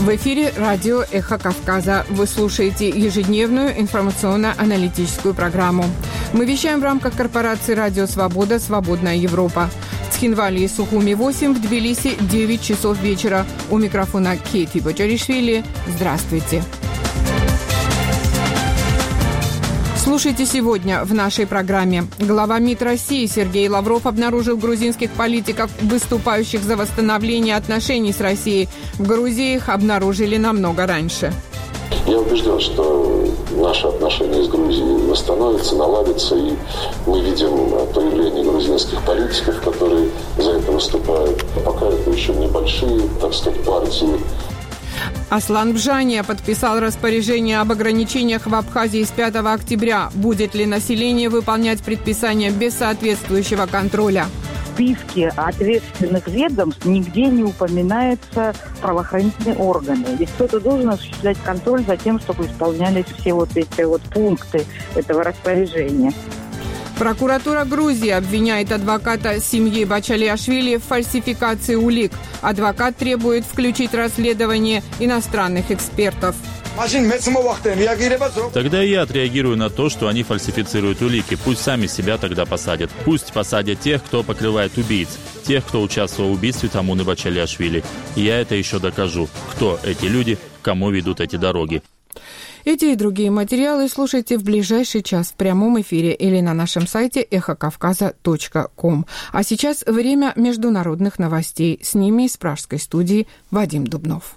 В эфире радио «Эхо Кавказа». Вы слушаете ежедневную информационно-аналитическую программу. Мы вещаем в рамках корпорации «Радио Свобода. Свободная Европа». В Цхинвале и Сухуми 8, в Тбилиси 9 часов вечера. У микрофона Кейти Бочаришвили. Здравствуйте. Слушайте сегодня в нашей программе. Глава МИД России Сергей Лавров обнаружил грузинских политиков, выступающих за восстановление отношений с Россией. В Грузии их обнаружили намного раньше. Я убежден, что наши отношения с Грузией восстановятся, наладятся, и мы видим появление грузинских политиков, которые за это выступают. Пока это еще небольшие, так сказать, партии. Аслан Бжания подписал распоряжение об ограничениях в Абхазии с 5 октября. Будет ли население выполнять предписания без соответствующего контроля? В списке ответственных ведомств нигде не упоминаются правоохранительные органы. Ведь кто-то должен осуществлять контроль за тем, чтобы исполнялись все вот эти вот пункты этого распоряжения. Прокуратура Грузии обвиняет адвоката семьи Бачалиашвили в фальсификации улик. Адвокат требует включить расследование иностранных экспертов. Тогда я отреагирую на то, что они фальсифицируют улики. Пусть сами себя тогда посадят. Пусть посадят тех, кто покрывает убийц. Тех, кто участвовал в убийстве Тамуны Бачалиашвили. Я это еще докажу. Кто эти люди, кому ведут эти дороги. Эти и другие материалы слушайте в ближайший час в прямом эфире или на нашем сайте эхокавказа.ком. А сейчас время международных новостей. С ними из пражской студии Вадим Дубнов.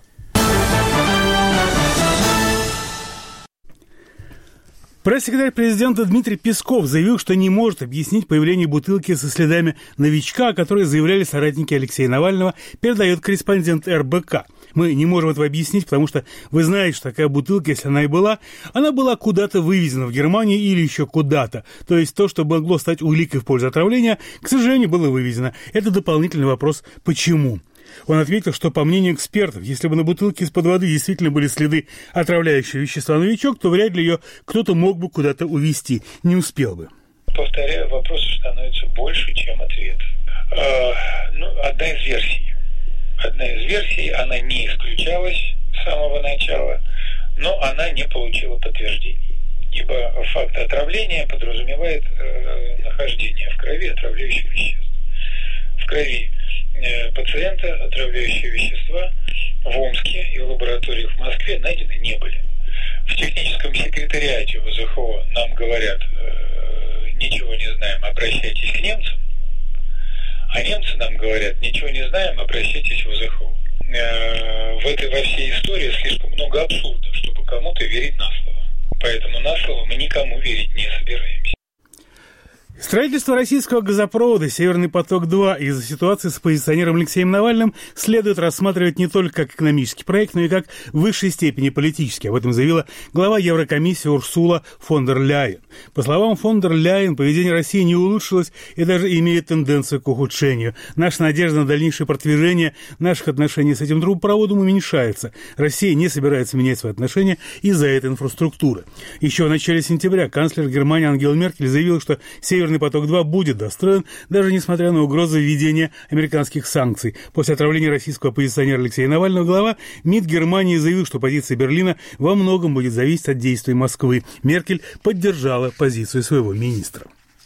Пресс-секретарь президента Дмитрий Песков заявил, что не может объяснить появление бутылки со следами новичка, о которой заявляли соратники Алексея Навального, передает корреспондент РБК. Мы не можем этого объяснить, потому что вы знаете, что такая бутылка, если она и была, она была куда-то вывезена в Германию или еще куда-то. То есть то, что могло стать уликой в пользу отравления, к сожалению, было вывезено. Это дополнительный вопрос «почему?». Он ответил, что, по мнению экспертов, если бы на бутылке из-под воды действительно были следы отравляющего вещества «новичок», то вряд ли ее кто-то мог бы куда-то увезти, не успел бы. Повторяю, вопросов становится больше, чем ответов. Одна из версий, она не исключалась с самого начала, но она не получила подтверждений. Ибо факт отравления подразумевает нахождение в крови отравляющих веществ. В крови пациента отравляющие вещества в Омске и в лабораториях в Москве найдены не были. В техническом секретариате ВЗХО нам говорят, ничего не знаем, обращайтесь к немцам. А немцы нам говорят, ничего не знаем, обращайтесь в ВЗХО. Во всей истории слишком много абсурда, чтобы кому-то верить на слово. Поэтому на слово мы никому верить не собираемся. Строительство российского газопровода «Северный поток-2» из-за ситуации с оппозиционером Алексеем Навальным следует рассматривать не только как экономический проект, но и как в высшей степени политический. Об этом заявила глава Еврокомиссии Урсула фон дер Ляйен. По словам фон дер Ляйен, поведение России не улучшилось и даже имеет тенденцию к ухудшению. Наша надежда на дальнейшее продвижение наших отношений с этим трубопроводом уменьшается. Россия не собирается менять свои отношения из-за этой инфраструктуры. Еще в начале сентября канцлер Германии Ангела Меркель заявила, что «Северный поток-2» будет достроен, даже несмотря на угрозы введения американских санкций. После отравления российского оппозиционера Алексея Навального глава МИД Германии заявил, что позиция Берлина во многом будет зависеть от действий Москвы. Меркель поддержала позицию своего министра.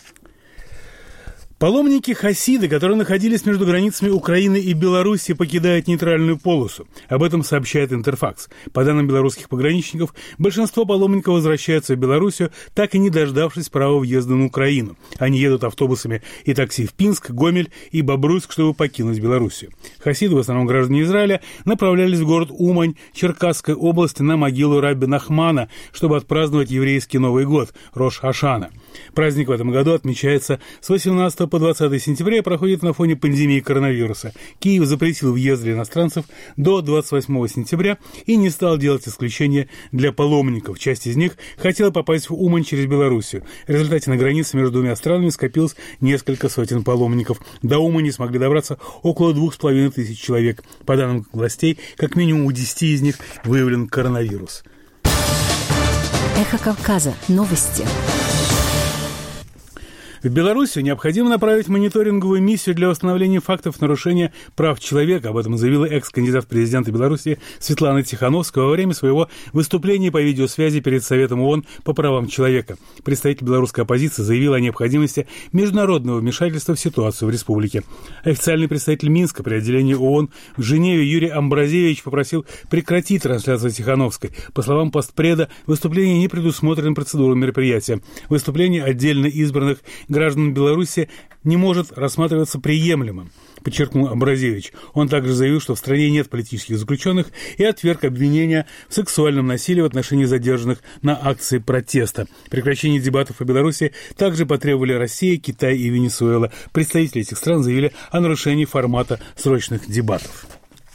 Паломники-хасиды, которые находились между границами Украины и Беларуси, покидают нейтральную полосу. Об этом сообщает Интерфакс. По данным белорусских пограничников, большинство паломников возвращаются в Белоруссию, так и не дождавшись права въезда на Украину. Они едут автобусами и такси в Пинск, Гомель и Бобруйск, чтобы покинуть Белоруссию. Хасиды, в основном граждане Израиля, направлялись в город Умань Черкасской области на могилу Рабби Нахмана, чтобы отпраздновать еврейский Новый год – Рош Хашана. Праздник в этом году отмечается с 18 по 20 сентября и проходит на фоне пандемии коронавируса. Киев запретил въезд для иностранцев до 28 сентября и не стал делать исключения для паломников. Часть из них хотела попасть в Умань через Белоруссию. В результате на границе между двумя странами скопилось несколько сотен паломников. До Умани смогли добраться около 2500 человек. По данным властей, как минимум у 10 из них выявлен коронавирус. Эхо Кавказа. Новости. В Белоруссию необходимо направить мониторинговую миссию для установления фактов нарушения прав человека. Об этом заявила экс-кандидат в президенты Беларуси Светлана Тихановская во время своего выступления по видеосвязи перед Советом ООН по правам человека. Представитель белорусской оппозиции заявил о необходимости международного вмешательства в ситуацию в республике. Официальный представитель Минска при отделении ООН в Женеве Юрий Амбразевич попросил прекратить трансляцию Тихановской. По словам постпреда, выступление не предусмотрено процедурой мероприятия. Выступление отдельно избранных граждан Беларуси не может рассматриваться приемлемым, подчеркнул Амбразевич. Он также заявил, что в стране нет политических заключенных, и отверг обвинения в сексуальном насилии в отношении задержанных на акции протеста. Прекращение дебатов по Беларуси также потребовали Россия, Китай и Венесуэла. Представители этих стран заявили о нарушении формата срочных дебатов.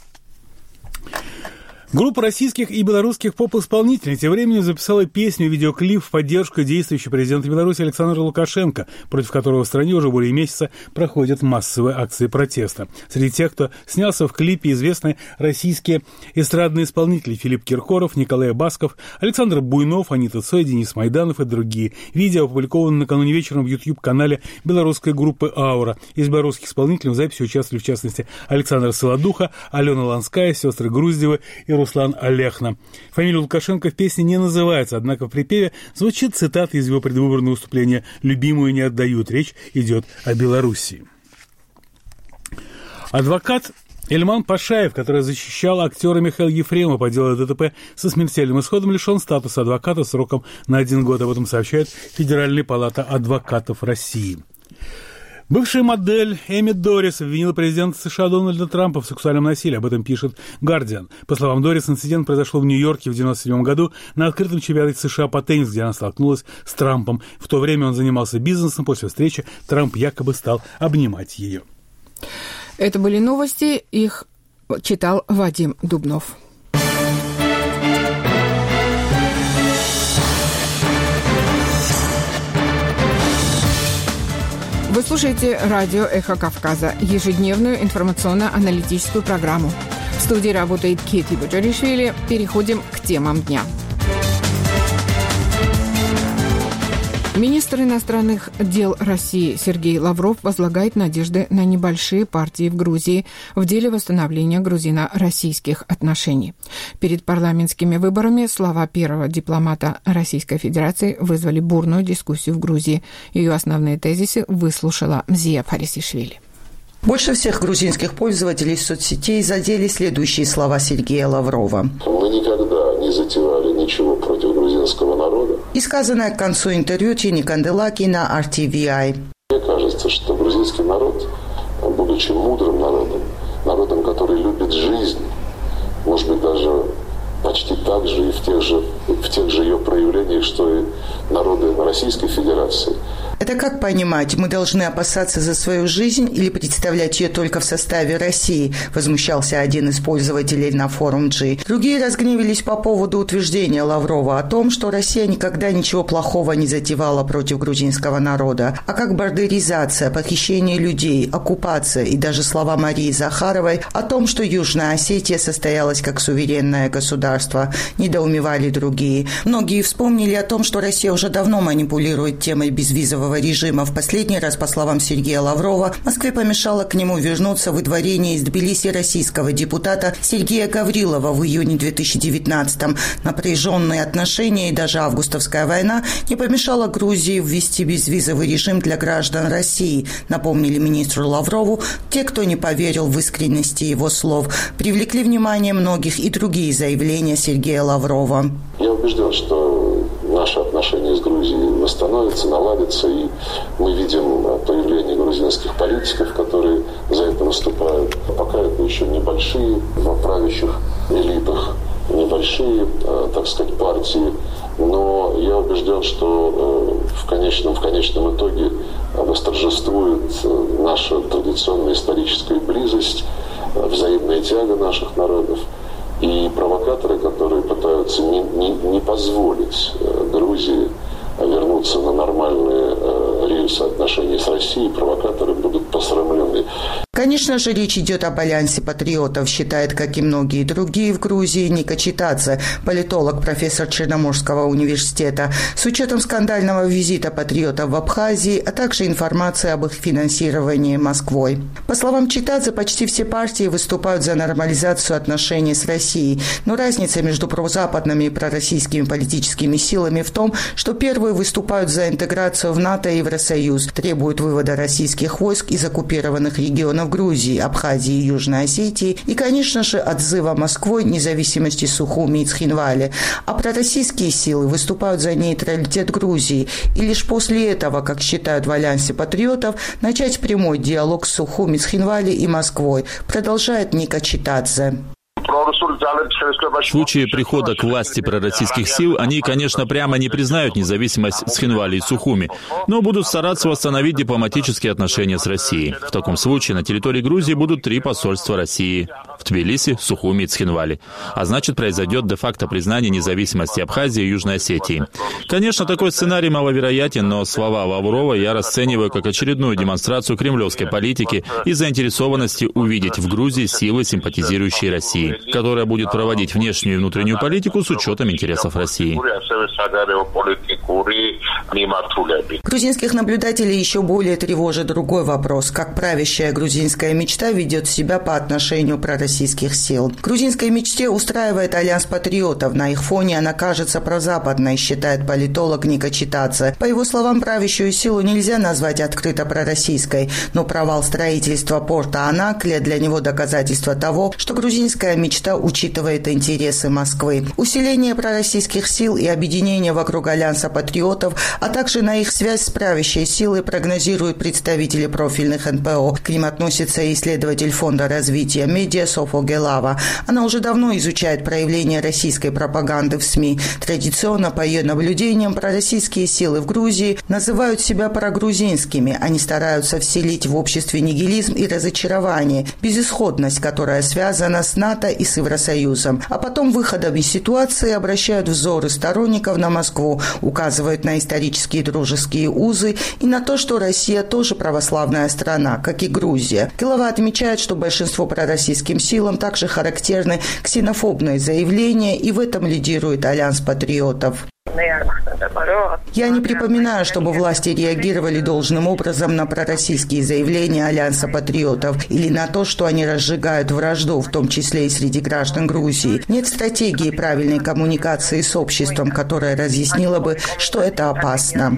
Группа российских и белорусских поп-исполнителей тем временем записала песню и видеоклип в поддержку действующего президента Беларуси Александра Лукашенко, против которого в стране уже более месяца проходят массовые акции протеста. Среди тех, кто снялся в клипе, известны российские эстрадные исполнители Филипп Киркоров, Николай Басков, Александр Буйнов, Анита Цой, Денис Майданов и другие. Видео опубликовано накануне вечером в YouTube-канале белорусской группы «Аура». Из белорусских исполнителей в записи участвовали, в частности, Александр Солодуха, Алена Ланская, сестры Груздевы и Руслан Олехна. Фамилия Лукашенко в песне не называется, однако в припеве звучит цитата из его предвыборного выступления «Любимую не отдают». Речь идет о Белоруссии. Адвокат Ильман Пашаев, который защищал актера Михаила Ефремова по делу ДТП со смертельным исходом, лишен статуса адвоката сроком на 1 год. Об этом сообщает Федеральная палата адвокатов России. Бывшая модель Эми Дорис обвинила президента США Дональда Трампа в сексуальном насилии. Об этом пишет «Гардиан». По словам Дорис, инцидент произошел в Нью-Йорке в 1997 году на открытом чемпионате США по теннису, где она столкнулась с Трампом. В то время он занимался бизнесом. После встречи Трамп якобы стал обнимать ее. Это были новости. Их читал Вадим Дубнов. Вы слушаете радио «Эхо Кавказа», ежедневную информационно-аналитическую программу. В студии работает Кети Буджаришвили. Переходим к темам дня. Министр иностранных дел России Сергей Лавров возлагает надежды на небольшие партии в Грузии в деле восстановления грузино-российских отношений. Перед парламентскими выборами слова первого дипломата Российской Федерации вызвали бурную дискуссию в Грузии. Ее основные тезисы выслушала Мзия Фарисишвили. Больше всех грузинских пользователей соцсетей задели следующие слова Сергея Лаврова. Мы никогда не затевали ничего против грузинского народа. И сказанное к концу интервью Тини Канделаки на RTVI. Мне кажется, что грузинский народ, будучи мудрым народом, который любит жизнь, может быть, даже почти так же и в тех же ее проявлениях, что и народы Российской Федерации. Это как понимать, мы должны опасаться за свою жизнь или представлять ее только в составе России, возмущался один из пользователей на форум G. Другие разгневались по поводу утверждения Лаврова о том, что Россия никогда ничего плохого не затевала против грузинского народа, а как бардеризация, похищение людей, оккупация и даже слова Марии Захаровой о том, что Южная Осетия состоялась как суверенное государство, недоумевали другие. Многие вспомнили о том, что Россия уже давно манипулирует темой безвизового режима. В последний раз, по словам Сергея Лаврова, Москве помешало к нему вернуться выдворение из Тбилиси российского депутата Сергея Гаврилова в июне 2019-м. Напряженные отношения и даже августовская война не помешала Грузии ввести безвизовый режим для граждан России, напомнили министру Лаврову те, кто не поверил в искренности его слов. Привлекли внимание многих и другие заявления Сергея Лаврова. Я убежден, что наши отношения с Грузией восстановятся, наладятся, и мы видим появление грузинских политиков, которые за это выступают. Пока это еще небольшие в правящих элитах, небольшие, так сказать, партии, но я убежден, что в конечном итоге восторжествует наша традиционная историческая близость, взаимная тяга наших народов. И провокаторы, которые пытаются не позволить Грузии вернуться на нормальные рельсы отношений с Россией, провокаторы будут посрамлены. Конечно же, речь идет об альянсе патриотов, считает, как и многие другие в Грузии, Ника Читадзе, политолог, профессор Черноморского университета, с учетом скандального визита патриотов в Абхазии, а также информации об их финансировании Москвой. По словам Читадзе, почти все партии выступают за нормализацию отношений с Россией, но разница между прозападными и пророссийскими политическими силами в том, что первые выступают за интеграцию в НАТО и Евросоюз, требуют вывода российских войск из оккупированных регионов Грузии, Абхазии и Южной Осетии и, конечно же, отзыва Москвой независимости Сухуми и Цхинвали. А пророссийские силы выступают за нейтралитет Грузии. И лишь после этого, как считают в альянсе патриотов, начать прямой диалог с Сухуми, Цхинвали и Москвой, продолжает Ника Читадзе. В случае прихода к власти пророссийских сил, они, конечно, прямо не признают независимость Цхинвали и Сухуми, но будут стараться восстановить дипломатические отношения с Россией. В таком случае на территории Грузии будут 3 посольства России в Тбилиси, Сухуми и Цхинвали. А значит, произойдет де-факто признание независимости Абхазии и Южной Осетии. Конечно, такой сценарий маловероятен, но слова Лаврова я расцениваю как очередную демонстрацию кремлевской политики и заинтересованности увидеть в Грузии силы, симпатизирующие России, которая будет проводить внешнюю и внутреннюю политику с учетом интересов России. Грузинских наблюдателей еще более тревожит другой вопрос: как правящая грузинская мечта ведет себя по отношению к пророссийских сил. Грузинской мечте устраивает альянс патриотов. На их фоне она кажется прозападной, считает политолог Ника Читадзе. По его словам, правящую силу нельзя назвать открыто пророссийской, но провал строительства порта Анаклия для него доказательство того, что грузинская мечта учитывает интересы Москвы. Усиление пророссийских сил и объединение вокруг альянса патриотов, а также на их связь с правящей силой прогнозируют представители профильных НПО. К ним относится и исследователь Фонда развития медиа Софо Гелава. Она уже давно изучает проявления российской пропаганды в СМИ. Традиционно, по ее наблюдениям, пророссийские силы в Грузии называют себя прогрузинскими. Они стараются вселить в обществе нигилизм и разочарование, безысходность, которая связана с НАТО и с Евросоюзом. А потом выходом из ситуации обращают взоры сторонников на Москву, указывают на исторические дружеские узы и на то, что Россия тоже православная страна, как и Грузия. Гелава отмечает, что большинство пророссийским силам также характерны ксенофобные заявления, и в этом лидирует альянс патриотов. Я не припоминаю, чтобы власти реагировали должным образом на пророссийские заявления альянса патриотов или на то, что они разжигают вражду, в том числе и среди граждан Грузии. Нет стратегии правильной коммуникации с обществом, которая разъяснила бы, что это опасно.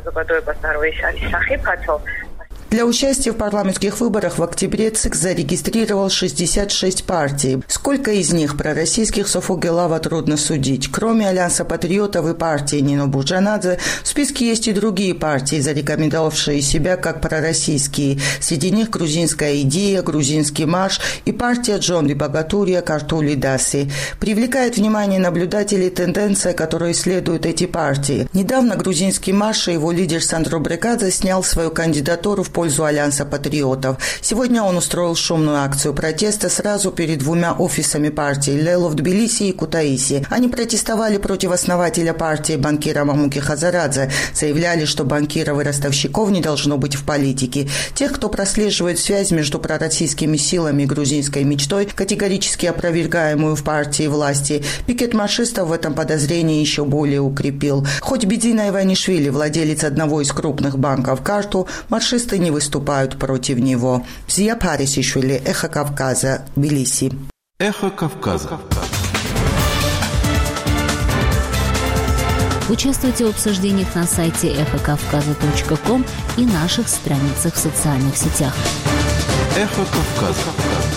Для участия в парламентских выборах в октябре ЦИК зарегистрировал 66 партий. Сколько из них пророссийских, Софо Гелава трудно судить. Кроме Альянса патриотов и партии Нино Бурджанадзе, в списке есть и другие партии, зарекомендовавшие себя как пророссийские. Среди них Грузинская идея, Грузинский марш и партия Джонди Богатурия Картули Даси. Привлекает внимание наблюдателей тенденция, которую исследуют эти партии. Недавно Грузинский марш и его лидер Сандро Брекадзе снял свою кандидатуру в пользу Альянса патриотов. Сегодня он устроил шумную акцию протеста сразу перед 2 офисами партии Лело в Тбилиси и Кутаиси. Они протестовали против основателя партии банкира Мамуки Хазарадзе, заявляли, что банкиров и ростовщиков не должно быть в политике. Тех, кто прослеживает связь между пророссийскими силами и грузинской мечтой, категорически опровергаемую в партии власти, пикет маршистов в этом подозрении еще более укрепил. Хоть Бедзина Иванишвили, владелец одного из крупных банков «Карту», маршисты не выступают против него. Зия Парисишвили, Эхо Кавказа, Тбилиси. Эхо Кавказа. Участвуйте в обсуждениях на сайте эхокавказа.ком и наших страницах в социальных сетях. Эхо Кавказа.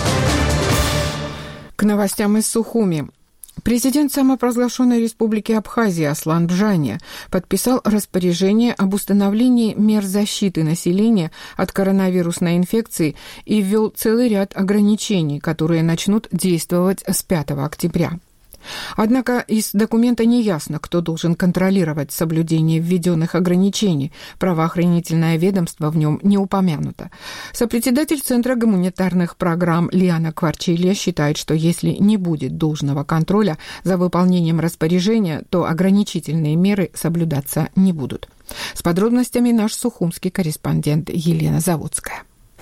К новостям из Сухуми. Президент самопровозглашенной республики Абхазия Аслан Бжаня подписал распоряжение об установлении мер защиты населения от коронавирусной инфекции и ввел целый ряд ограничений, которые начнут действовать с 5 октября. Однако из документа не ясно, кто должен контролировать соблюдение введенных ограничений. Правоохранительное ведомство в нем не упомянуто. Сопредседатель Центра гуманитарных программ Лиана Кварчилья считает, что если не будет должного контроля за выполнением распоряжения, то ограничительные меры соблюдаться не будут. С подробностями наш сухумский корреспондент Елена Заводская.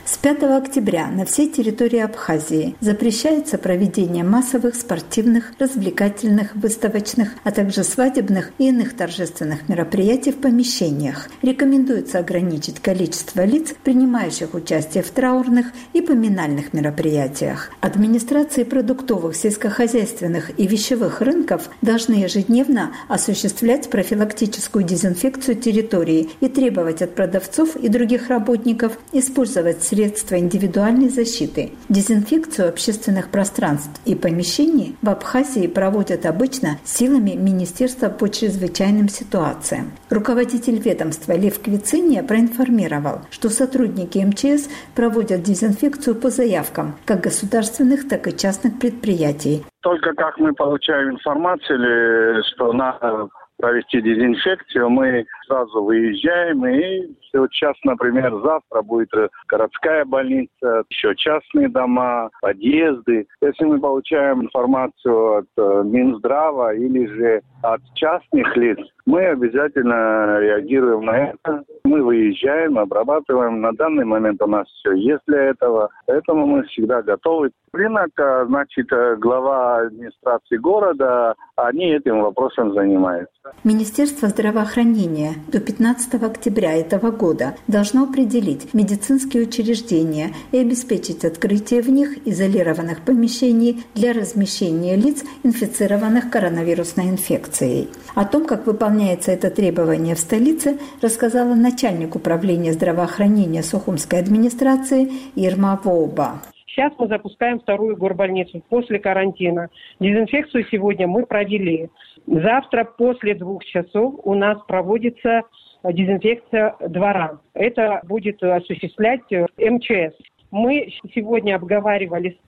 С 5 октября на всей территории Абхазии запрещается проведение массовых спортивных, развлекательных, выставочных, а также свадебных и иных торжественных мероприятий в помещениях. Рекомендуется ограничить количество лиц, принимающих участие в траурных и поминальных мероприятиях. Администрации продуктовых, сельскохозяйственных и вещевых рынков должны ежедневно осуществлять профилактическую дезинфекцию территории и требовать от продавцов и других работников использовать средства индивидуальной защиты. Дезинфекцию общественных пространств и помещений в Абхазии проводят обычно силами Министерства по чрезвычайным ситуациям. Руководитель ведомства Лев Квициния проинформировал, что сотрудники МЧС проводят дезинфекцию по заявкам как государственных, так и частных предприятий. Только как мы получаем информацию, что надо провести дезинфекцию, мы сразу выезжаем, и сейчас, например, завтра будет городская больница, еще частные дома, подъезды. Если мы получаем информацию от Минздрава или же от частных лиц, мы обязательно реагируем на это. Мы выезжаем, обрабатываем. На данный момент у нас все есть для этого. Поэтому мы всегда готовы. Рынок, значит, глава администрации города, они этим вопросом занимаются. Министерство здравоохранения до 15 октября этого года должно определить медицинские учреждения и обеспечить открытие в них изолированных помещений для размещения лиц, инфицированных коронавирусной инфекцией. О том, как выполняется это требование в столице, рассказала начальник управления здравоохранения Сухумской администрации Ирма Воуба. Сейчас мы запускаем вторую горбольницу после карантина. Дезинфекцию сегодня мы провели. Завтра после 2 часов у нас проводится дезинфекция двора. Это будет осуществлять МЧС. Мы сегодня обговаривали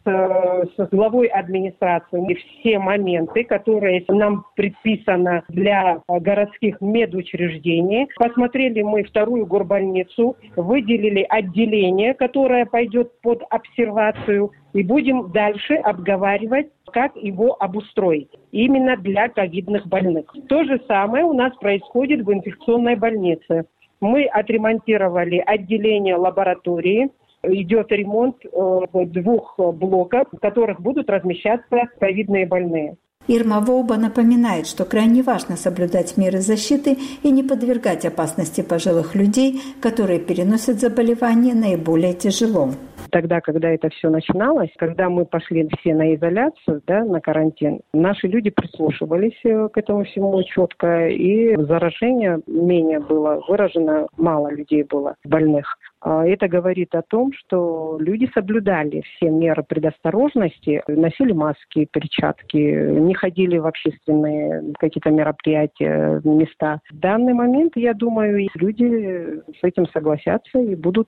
с главой администрации все моменты, которые нам предписаны для городских медучреждений. Посмотрели мы вторую горбольницу, выделили отделение, которое пойдет под обсервацию, и будем дальше обговаривать, как его обустроить именно для ковидных больных. То же самое у нас происходит в инфекционной больнице. Мы отремонтировали отделение лаборатории. Идет ремонт 2 блоков, в которых будут размещаться ковидные больные. Ирма Воуба напоминает, что крайне важно соблюдать меры защиты и не подвергать опасности пожилых людей, которые переносят заболевания наиболее тяжело. Тогда, когда это все начиналось, когда мы пошли все на изоляцию, на карантин, наши люди прислушивались к этому всему четко, и заражение менее было выражено, мало людей было больных. Это говорит о том, что люди соблюдали все меры предосторожности, носили маски, перчатки, не ходили в общественные какие-то мероприятия, места. В данный момент, я думаю, люди с этим согласятся и будут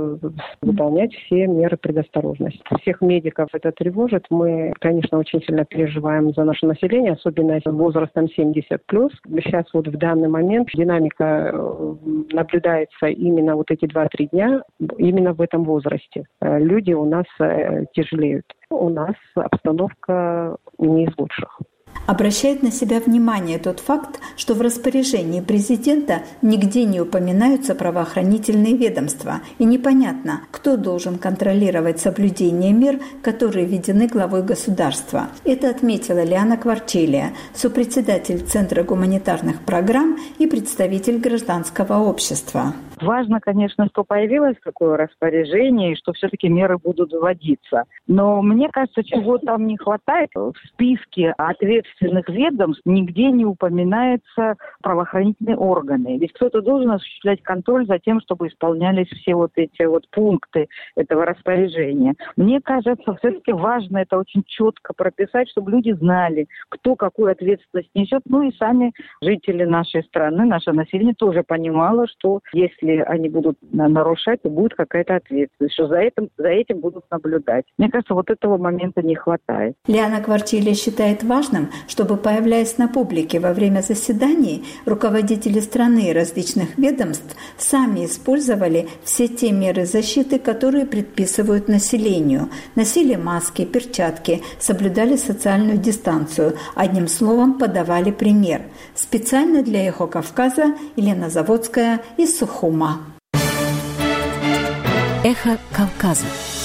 выполнять все меры предосторожности. Всех медиков это тревожит. Мы, конечно, очень сильно переживаем за наше население, особенно возрастом 70+. Сейчас в данный момент динамика наблюдается именно эти 2-3 дня, именно в этом возрасте. Люди у нас тяжелеют. У нас обстановка не из лучших. Обращает на себя внимание тот факт, что в распоряжении президента нигде не упоминаются правоохранительные ведомства, и непонятно, кто должен контролировать соблюдение мер, которые введены главой государства. Это отметила Лиана Кварчилия, сопредседатель Центра гуманитарных программ и представитель гражданского общества. Важно, конечно, что появилось такое распоряжение, и что все-таки меры будут вводиться. Но мне кажется, чего там не хватает. В списке ответственных ведомств нигде не упоминаются правоохранительные органы. Ведь кто-то должен осуществлять контроль за тем, чтобы исполнялись все эти пункты этого распоряжения. Мне кажется, все-таки важно это очень четко прописать, чтобы люди знали, кто какую ответственность несет. И сами жители нашей страны, наше население тоже понимало, что если они будут нарушать, то будет какая-то ответственность, что за этим будут наблюдать. Мне кажется, этого момента не хватает. Лиана Кварчилия считает важным, чтобы, появляясь на публике во время заседаний, руководители страны и различных ведомств сами использовали все те меры защиты, которые предписывают населению. Носили маски, перчатки, соблюдали социальную дистанцию, одним словом, подавали пример. Специально для «Эхо Кавказа» Елена Заводская из Сухума. Эхо Кавказа.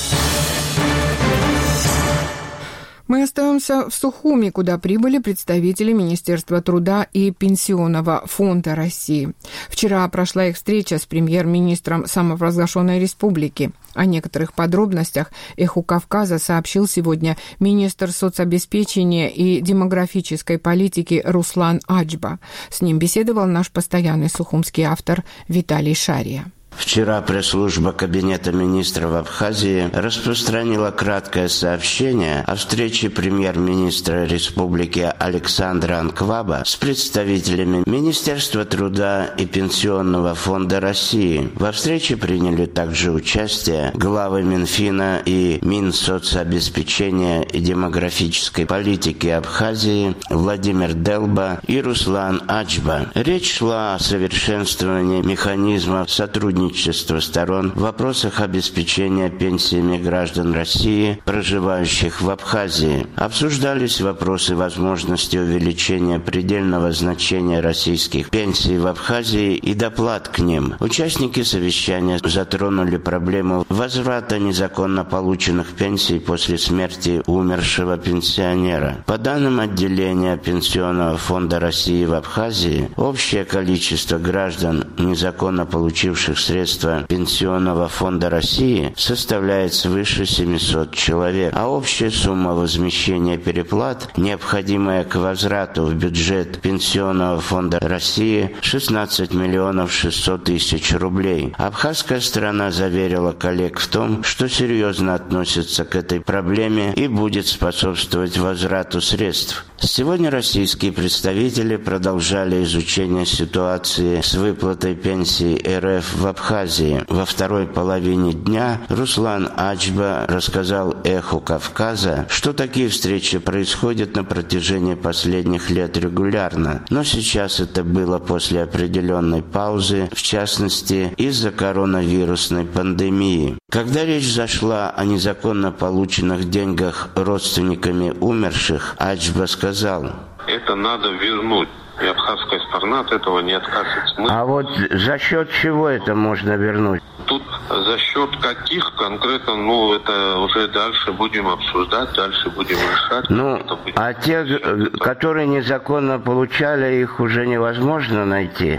Мы остаемся в Сухуми, куда прибыли представители Министерства труда и Пенсионного фонда России. Вчера прошла их встреча с премьер-министром самопровозглашенной республики. О некоторых подробностях «Эху Кавказа» сообщил сегодня министр соцобеспечения и демографической политики Руслан Аджба. С ним беседовал наш постоянный сухумский автор Виталий Шария. Вчера пресс-служба Кабинета министров Абхазии распространила краткое сообщение о встрече премьер-министра республики Александра Анкваба с представителями Министерства труда и Пенсионного фонда России. Во встрече приняли также участие главы Минфина и Минсоцобеспечения и демографической политики Абхазии Владимир Делба и Руслан Аджба. Речь шла о совершенствовании механизмов сотрудничества сторон в вопросах обеспечения пенсиями граждан России, проживающих в Абхазии. Обсуждались вопросы возможности увеличения предельного значения российских пенсий в Абхазии и доплат к ним. Участники совещания затронули проблему возврата незаконно полученных пенсий после смерти умершего пенсионера. По данным отделения Пенсионного фонда России в Абхазии, общее количество граждан, незаконно получивших средства Пенсионного фонда России, составляет свыше 700 человек, а общая сумма возмещения переплат, необходимая к возврату в бюджет Пенсионного фонда России, 16 миллионов 600 тысяч рублей. Абхазская сторона заверила коллег в том, что серьезно относится к этой проблеме и будет способствовать возврату средств. Сегодня российские представители продолжали изучение ситуации с выплатой пенсий РФ в Абхазии. Во второй половине дня Руслан Аджба рассказал «Эху Кавказа», что такие встречи происходят на протяжении последних лет регулярно. Но сейчас это было после определенной паузы, в частности, из-за коронавирусной пандемии. Когда речь зашла о незаконно полученных деньгах родственниками умерших, Аджба сказал: это надо вернуть. И абхазская сторона от этого не откажется. А вот за счет чего это можно вернуть? Тут за счет каких конкретно, это уже дальше будем обсуждать, дальше будем решать. А те, которые незаконно получали, их уже невозможно найти?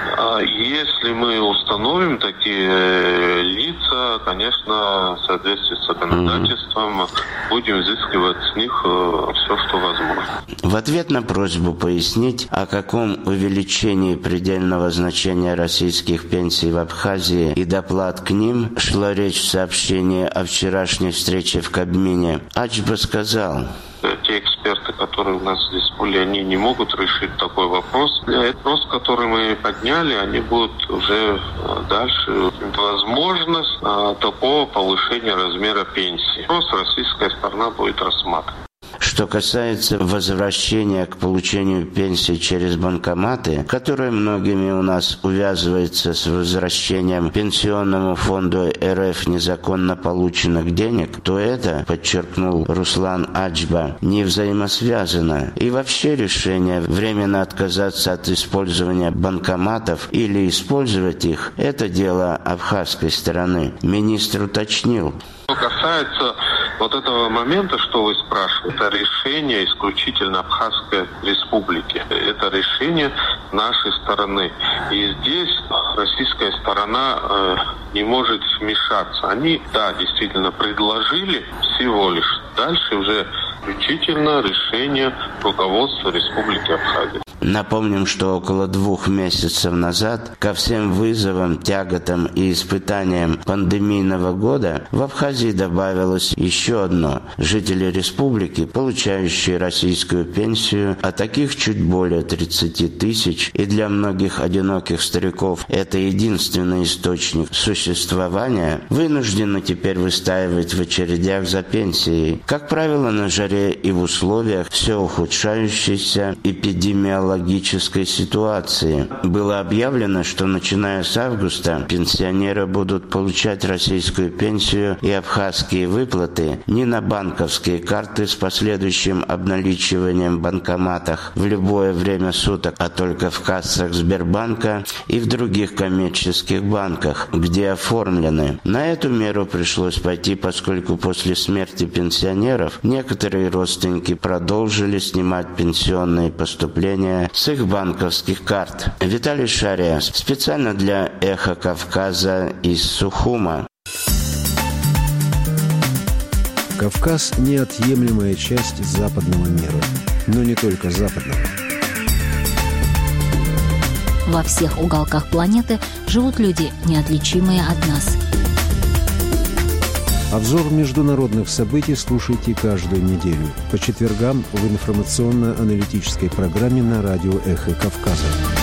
Если мы установим такие лица, конечно, в соответствии с законодательством, будем взыскивать с них все, что возможно. В ответ на просьбу пояснить, о каком увеличении предельного значения российских пенсий в Абхазии и доплат к ним шла речь в сообщении о вчерашней встрече в Кабмине, Аджба сказал: те эксперты, которые у нас здесь были, они не могут решить такой вопрос. Вопрос, который мы подняли, они будут уже дальше. Возможность такого повышения размера пенсии. Вопрос российская сторона будет рассматривать. Что касается возвращения к получению пенсии через банкоматы, которое многими у нас увязывается с возвращением Пенсионному фонду РФ незаконно полученных денег, то это, подчеркнул Руслан Аджба, не взаимосвязано. И вообще решение временно отказаться от использования банкоматов или использовать их – это дело абхазской стороны. Министр уточнил. Что касается этого момента, что вы спрашиваете, это решение исключительно Абхазской республики. Это решение нашей стороны. И здесь российская сторона не может вмешаться. Они, действительно предложили всего лишь. Дальше уже исключительно решение руководства Республики Абхазия. Напомним, что около 2 месяцев назад ко всем вызовам, тяготам и испытаниям пандемийного года в Абхазии добавилось еще одно. Жители республики, получающие российскую пенсию, а таких чуть более 30 тысяч, и для многих одиноких стариков это единственный источник существования, вынуждены теперь выстаивать в очередях за пенсией. Как правило, на жаре и в условиях все ухудшающейся эпидемиологии аналогической ситуации. Было объявлено, что начиная с августа пенсионеры будут получать российскую пенсию и абхазские выплаты не на банковские карты с последующим обналичиванием в банкоматах в любое время суток, а только в кассах Сбербанка и в других коммерческих банках, где оформлены. На эту меру пришлось пойти, поскольку после смерти пенсионеров некоторые родственники продолжили снимать пенсионные поступления с их банковских карт. Виталий Шария, специально для «Эхо Кавказа» из Сухума. Кавказ – неотъемлемая часть западного мира, но не только западного. Во всех уголках планеты живут люди, неотличимые от нас. Обзор международных событий слушайте каждую неделю по четвергам в информационно-аналитической программе на радио «Эхо Кавказа».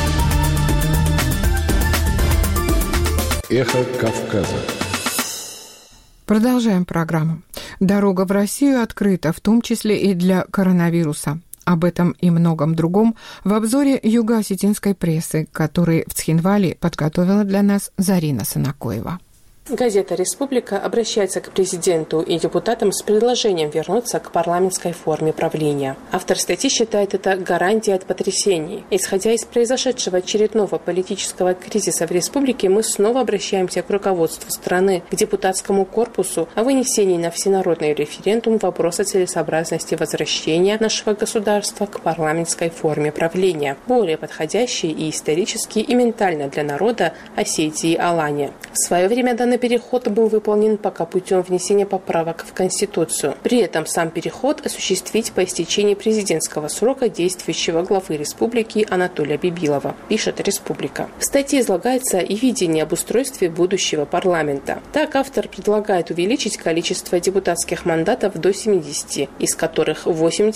«Эхо Кавказа». Продолжаем программу. Дорога в Россию открыта, в том числе и для коронавируса. Об этом и многом другом в обзоре юго-осетинской прессы, который в Цхинвале подготовила для нас Зарина Санакоева. Газета «Республика» обращается к президенту и депутатам с предложением вернуться к парламентской форме правления. Автор статьи считает это гарантией от потрясений. Исходя из произошедшего очередного политического кризиса в республике, мы снова обращаемся к руководству страны, к депутатскому корпусу о вынесении на всенародный референдум вопроса целесообразности возвращения нашего государства к парламентской форме правления, более подходящей и исторически, и ментально для народа Осетии и Алании. В свое время данный переход был выполнен пока путем внесения поправок в Конституцию. При этом сам переход осуществить по истечении президентского срока действующего главы республики Анатолия Бибилова, пишет «Республика». В статье излагается и видение об устройстве будущего парламента. Так, автор предлагает увеличить количество депутатских мандатов до 70, из которых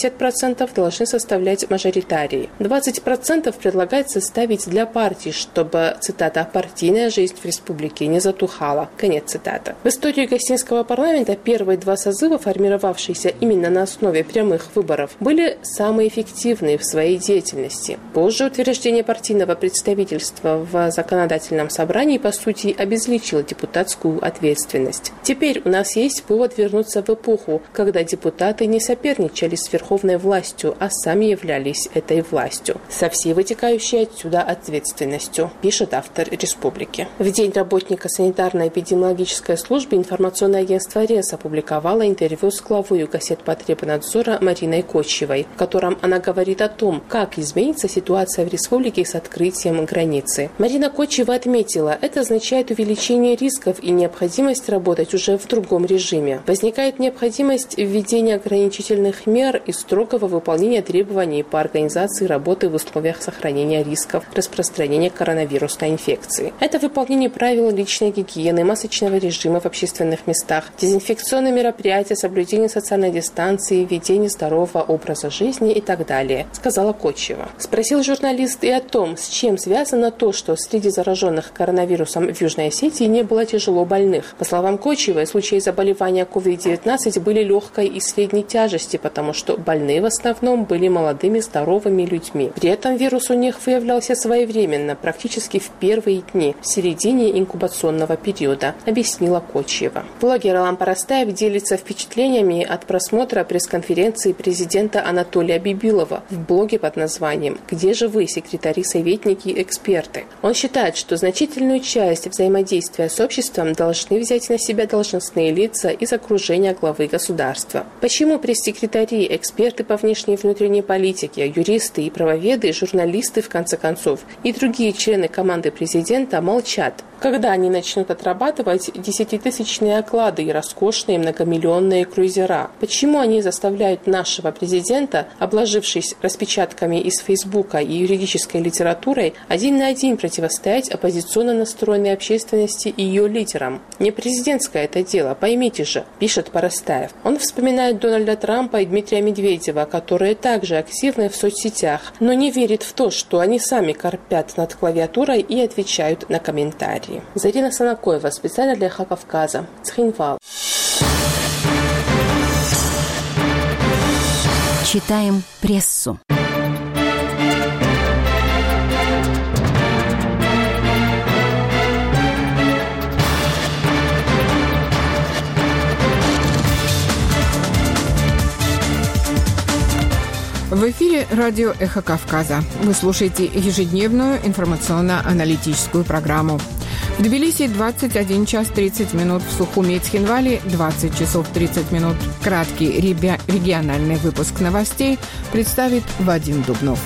80% должны составлять мажоритарии. 20% предлагается ставить для партий, чтобы, цитата, «партийная жизнь в республике не затухала». Конец цитаты. В истории гостинского парламента первые два созыва, формировавшиеся именно на основе прямых выборов, были самые эффективные в своей деятельности. Позже утверждение партийного представительства в законодательном собрании, по сути, обезличило депутатскую ответственность. Теперь у нас есть повод вернуться в эпоху, когда депутаты не соперничали с верховной властью, а сами являлись этой властью, со всей вытекающей отсюда ответственностью, пишет автор «Республики». В день работника санитарно-эпидемиологической службы информационное агентство РЕС опубликовало интервью с главой Госсетпотребнадзора Мариной Кочевой, в котором она говорит о том, как изменится ситуация в республике с открытием границы. Марина Кочева отметила, это означает увеличение рисков и необходимость работать уже в другом режиме. Возникает необходимость введения ограничительных мер и строгого выполнения требований по организации работы в условиях сохранения рисков распространения коронавирусной инфекции. Это выполнение правил личной гигиены, масочного режима в общественных местах, дезинфекционные мероприятия, соблюдение социальной дистанции, ведение здорового образа жизни и так далее, сказала Кочева. Спросил журналист и о том, с чем связано то, что среди зараженных коронавирусом в Южной Осетии не было тяжело больных. По словам Кочевой, случаи заболевания COVID-19 были легкой и средней тяжести, потому что больные в основном были молодыми здоровыми людьми. При этом вирус у них выявлялся своевременно, практически в первые дни, в середине инкубационного периода, объяснила Кочева. Блогер Алан Парастаев делится впечатлениями от просмотра пресс-конференции президента Анатолия Бибилова в блоге под названием «Где же вы, секретари, советники, эксперты?». Он считает, что значительную часть взаимодействия с обществом должны взять на себя должностные лица из окружения главы государства. Почему пресс-секретари, эксперты по внешней и внутренней политике, юристы и правоведы, журналисты, в конце концов, и другие члены команды президента молчат? Когда они начнут отрабатывать десятитысячные оклады и роскошные многомиллионные крузера? Почему они заставляют нашего президента, обложившись распечатками из Фейсбука и юридической литературой, один на один противостоять оппозиционно настроенной общественности и ее лидерам? Не президентское это дело, поймите же, пишет Парастаев. Он вспоминает Дональда Трампа и Дмитрия Медведева, которые также активны в соцсетях, но не верит в то, что они сами корпят над клавиатурой и отвечают на комментарии. Зарина Санакоева, специально для «Эхо Кавказа», Цхинвал. Читаем прессу. В эфире радио «Эхо Кавказа». Вы слушаете ежедневную информационно-аналитическую программу. В Тбилиси 21 час 30 минут, в Сухуми и Цхинвале 20 часов 30 минут. Краткий региональный выпуск новостей представит Вадим Дубнов.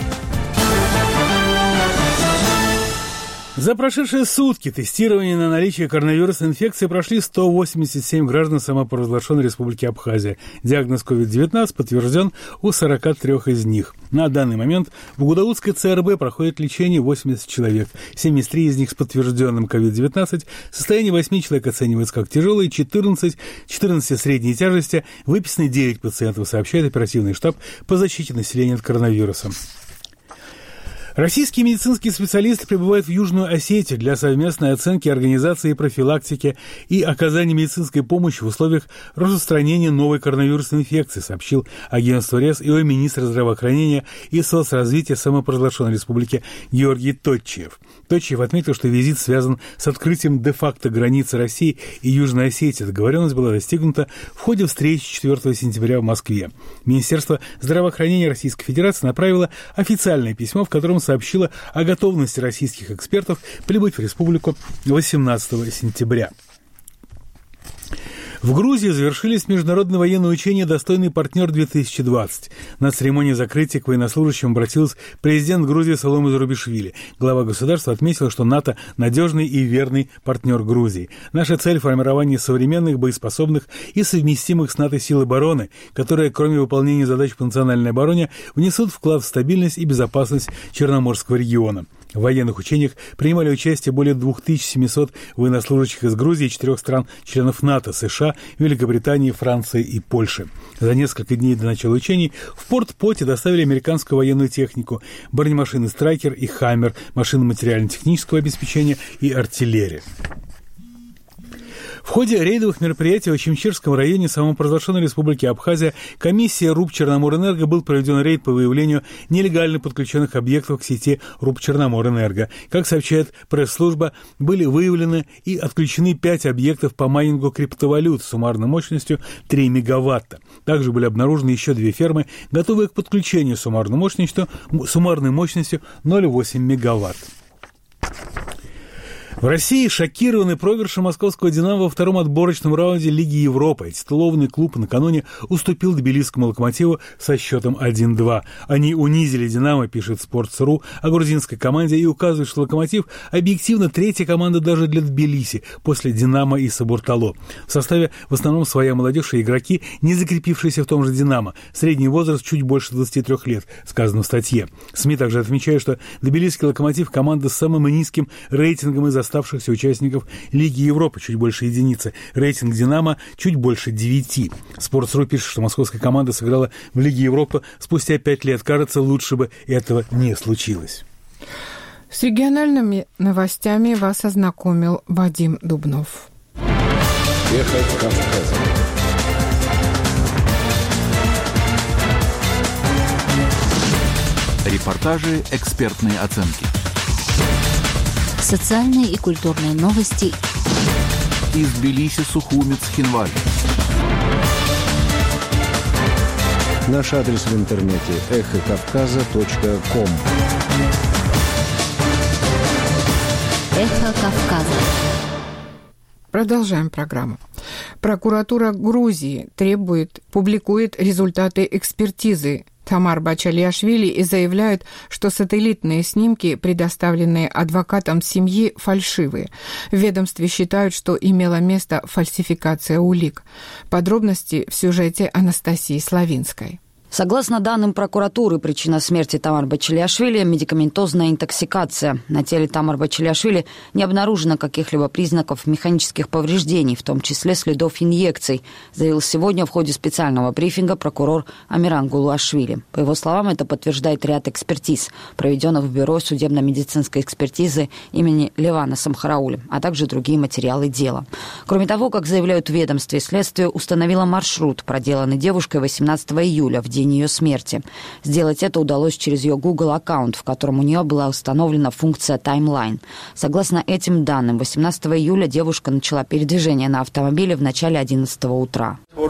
За прошедшие сутки тестирование на наличие коронавирусной инфекции прошли 187 граждан самопровозглашенной Республики Абхазия. Диагноз COVID-19 подтвержден у 43 из них. На данный момент в Гудаутской ЦРБ проходит лечение 80 человек. 73 из них с подтвержденным COVID-19. Состояние 8 человек оценивается как тяжелое, 14 средней тяжести. Выписаны 9 пациентов, сообщает оперативный штаб по защите населения от коронавируса. Российские медицинские специалисты прибывают в Южную Осетию для совместной оценки, организации, профилактики и оказания медицинской помощи в условиях распространения новой коронавирусной инфекции, сообщил агентство РЕС его министр здравоохранения и соцразвития самопровозглашенной республики Георгий Тотчиев. Тотчиев отметил, что визит связан с открытием де-факто границы России и Южной Осетии. Договоренность была достигнута в ходе встречи 4 сентября в Москве. Министерство здравоохранения Российской Федерации направило официальное письмо, в котором сообщила о готовности российских экспертов прибыть в республику 18 сентября. В Грузии завершились международные военные учения «Достойный партнер-2020». На церемонии закрытия к военнослужащим обратился президент Грузии Саломе Зурабишвили. Глава государства отметил, что НАТО – надежный и верный партнер Грузии. Наша цель – формирование современных, боеспособных и совместимых с НАТО сил обороны, которые, кроме выполнения задач по национальной обороне, внесут вклад в стабильность и безопасность Черноморского региона. В военных учениях принимали участие более 2700 военнослужащих из Грузии и 4 стран-членов НАТО, США, Великобритании, Франции и Польши. За несколько дней до начала учений в порт Поти доставили американскую военную технику, бронемашины «Страйкер» и «Хаммер», машины материально-технического обеспечения и артиллерия. В ходе рейдовых мероприятий в Очимчирском районе самопровозглашенной Республики Абхазия комиссия РУП «Черноморэнерго» был проведен рейд по выявлению нелегально подключенных объектов к сети РУП «Черноморэнерго». Как сообщает пресс-служба, были выявлены и отключены 5 объектов по майнингу криптовалют с суммарной мощностью 3 мегаватта. Также были обнаружены еще 2 фермы, готовые к подключению суммарной мощностью 0,8 мегаватт. В России шокированы проигрышем московского «Динамо» во втором отборочном раунде Лиги Европы. Титулованный клуб накануне уступил тбилисскому «Локомотиву» со счетом 1-2. Они унизили «Динамо», пишет Sports.ru о грузинской команде, и указывает, что «Локомотив» объективно третья команда даже для Тбилиси после «Динамо» и «Сабуртало». В составе в основном своя молодежь и игроки, не закрепившиеся в том же «Динамо». Средний возраст чуть больше 23 лет, сказано в статье. СМИ также отмечают, что тбилисский «Локомотив» – команда с самым низким рейтингом из оставшихся участников Лиги Европы, чуть больше единицы. Рейтинг «Динамо» чуть больше 9. Sports.ru пишет, что московская команда сыграла в Лиге Европы спустя 5 лет. Кажется, лучше бы этого не случилось. С региональными новостями вас ознакомил Вадим Дубнов. Эхо Кавказа. Репортажи, экспертные оценки. Социальные и культурные новости из Тбилиси, Сухуми, Цхинвали. Наш адрес в интернете эхокавказа.ком. Эхо Кавказа. Продолжаем программу. Прокуратура Грузии публикует результаты экспертизы Тамар Бачалиашвили и заявляет, что сателлитные снимки, предоставленные адвокатом семьи, фальшивые. В ведомстве считают, что имела место фальсификация улик. Подробности в сюжете Анастасии Славинской. Согласно данным прокуратуры, причина смерти Тамар Бачалиашвили – медикаментозная интоксикация. На теле Тамар Бачалиашвили не обнаружено каких-либо признаков механических повреждений, в том числе следов инъекций, заявил сегодня в ходе специального брифинга прокурор Амиран Гулуашвили. По его словам, это подтверждает ряд экспертиз, проведенных в Бюро судебно-медицинской экспертизы имени Левана Самхараули, а также другие материалы дела. Кроме того, как заявляют в ведомстве, следствие установило маршрут, проделанный девушкой 18 июля в день день ее смерти. Сделать это удалось через ее Google аккаунт, в котором у нее была установлена функция «Таймлайн». Согласно этим данным, 18 июля девушка начала передвижение на автомобиле в начале 11 утра. В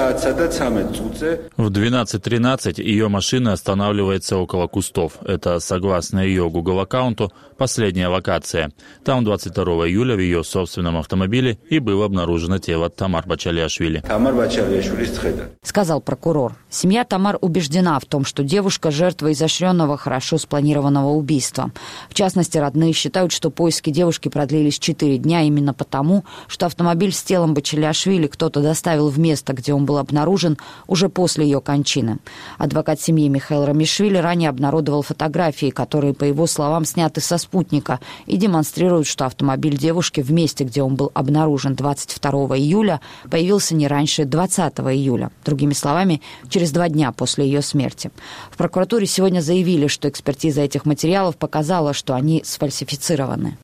12:13 ее машина останавливается около кустов. Это, согласно ее Google аккаунту, последняя локация. Там 22 июля в ее собственном автомобиле и было обнаружено тело Тамар Бачалиашвили. Сказал прокурор. Семья Тамар убеждена в том, что девушка – жертва изощренного, хорошо спланированного убийства. В частности, родные считают, что поиски девушки продлились 4 дня именно потому, что автомобиль с телом Бачалиашвили кто-то доставил в место, где он был обнаружен, уже после ее кончины. Адвокат семьи Михаил Рамишвили ранее обнародовал фотографии, которые, по его словам, сняты со спутника и демонстрируют, что автомобиль девушки в месте, где он был обнаружен 22 июля, появился не раньше 20 июля. Другими словами, через 2 дня после ее смерти. В прокуратуре сегодня заявили, что экспертиза этих материалов показала, что они сфальсифицированы.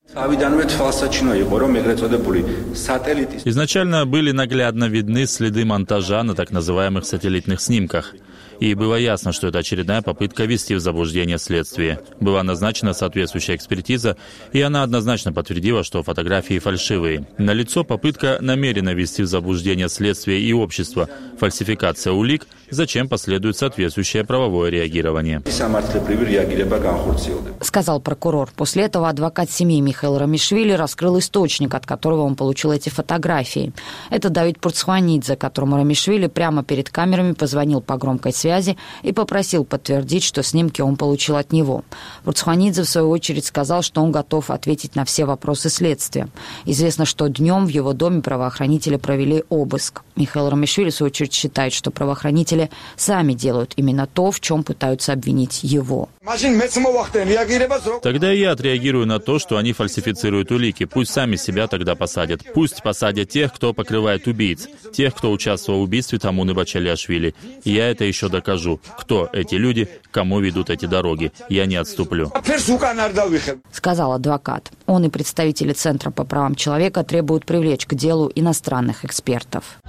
Изначально были наглядно видны следы монтажа на так называемых сателлитных снимках. И было ясно, что это очередная попытка ввести в заблуждение следствие. Была назначена соответствующая экспертиза, и она однозначно подтвердила, что фотографии фальшивые. Налицо попытка намеренно ввести в заблуждение следствие и общество, фальсификация улик, зачем последует соответствующее правовое реагирование. Сказал прокурор. После этого адвокат семьи Михаил Рамишвили раскрыл источник, от которого он получил эти фотографии. Это Давид Пурцхванидзе, которому Рамишвили прямо перед камерами позвонил по громкой связи и попросил подтвердить, что снимки он получил от него. Пурцхванидзе, в свою очередь, сказал, что он готов ответить на все вопросы следствия. Известно, что днем в его доме правоохранители провели обыск. Михаил Рамишвили, в свою очередь, считает, что правоохранители сами делают именно то, в чем пытаются обвинить его. Тогда я отреагирую на то, что они фальсифицируют улики. Пусть сами себя тогда посадят. Пусть посадят тех, кто покрывает убийц, тех, кто участвовал в убийстве Тамуны Бачалиашвили. Я это еще докажу. Кто эти люди, кому ведут эти дороги. Я не отступлю. Сказал адвокат. Он и представители Центра по правам человека требуют привлечь к делу иностранных экспертов.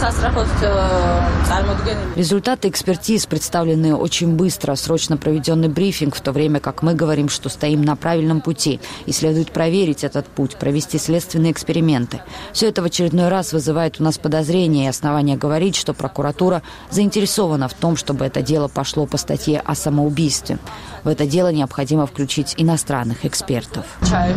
Результаты экспертиз представлены очень быстро. Срочно проведенный брифинг, в то время как мы говорим, что стоим на правильном пути и следует проверить этот путь, провести следственные эксперименты. Все это в очередной раз вызывает у нас подозрения и основания говорить, что прокуратура заинтересована в том, чтобы это дело пошло по статье о самоубийстве. В это дело необходимо включить иностранных экспертов.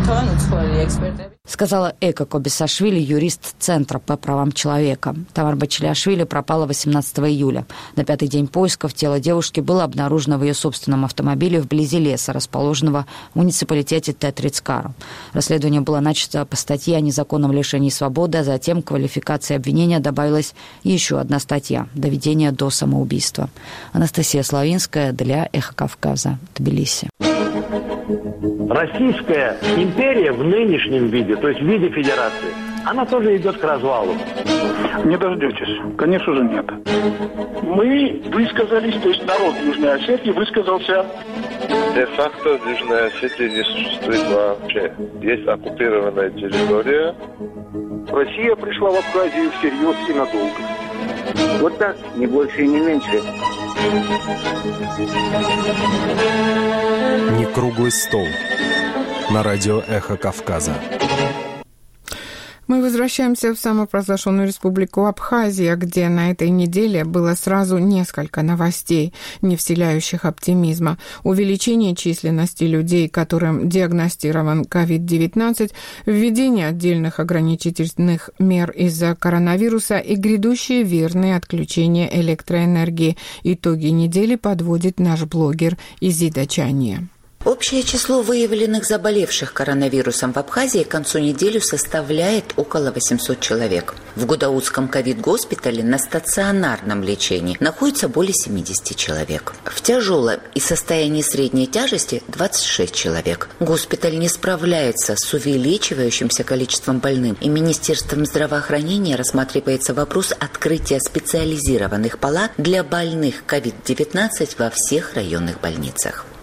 Сказала Эка Кобесашвили, юрист Центра по правам человека. Тамар Бачалиашвили пропала 18 июля. На 5-й день поисков тело девушки было обнаружено в ее собственном автомобиле вблизи леса, расположенного в муниципалитете Тетрицкару. Расследование было начато по статье о незаконном лишении свободы, а затем к квалификации обвинения добавилась еще одна статья – доведение до самоубийства. Анастасия Славинская для «Эхо Кавказа», Тбилиси. Российская империя в нынешнем виде, то есть в виде федерации, она тоже идет к развалу. Не дождетесь. Конечно же, нет. Мы высказались, то есть народ Южной Осетии высказался. Де-факто Южная Осетия не существует вообще. Есть оккупированная территория. Россия пришла в Абхазию всерьез и надолго. Вот так, не больше и не меньше. Не круглый стол. На радио «Эхо Кавказа». Мы возвращаемся в самопровозглашенную республику Абхазия, где на этой неделе было сразу несколько новостей, не вселяющих оптимизма. Увеличение численности людей, которым диагностирован COVID-19, введение отдельных ограничительных мер из-за коронавируса и грядущие верные отключения электроэнергии. Итоги недели подводит наш блогер Изида Чания. Общее число выявленных заболевших коронавирусом в Абхазии к концу недели составляет около 800 человек. В Гудаутском ковид-госпитале на стационарном лечении находится более 70 человек. В тяжелом и состоянии средней тяжести 26 человек. Госпиталь не справляется с увеличивающимся количеством больных, и Министерством здравоохранения рассматривается вопрос открытия специализированных палат для больных COVID-19 во всех районных больницах.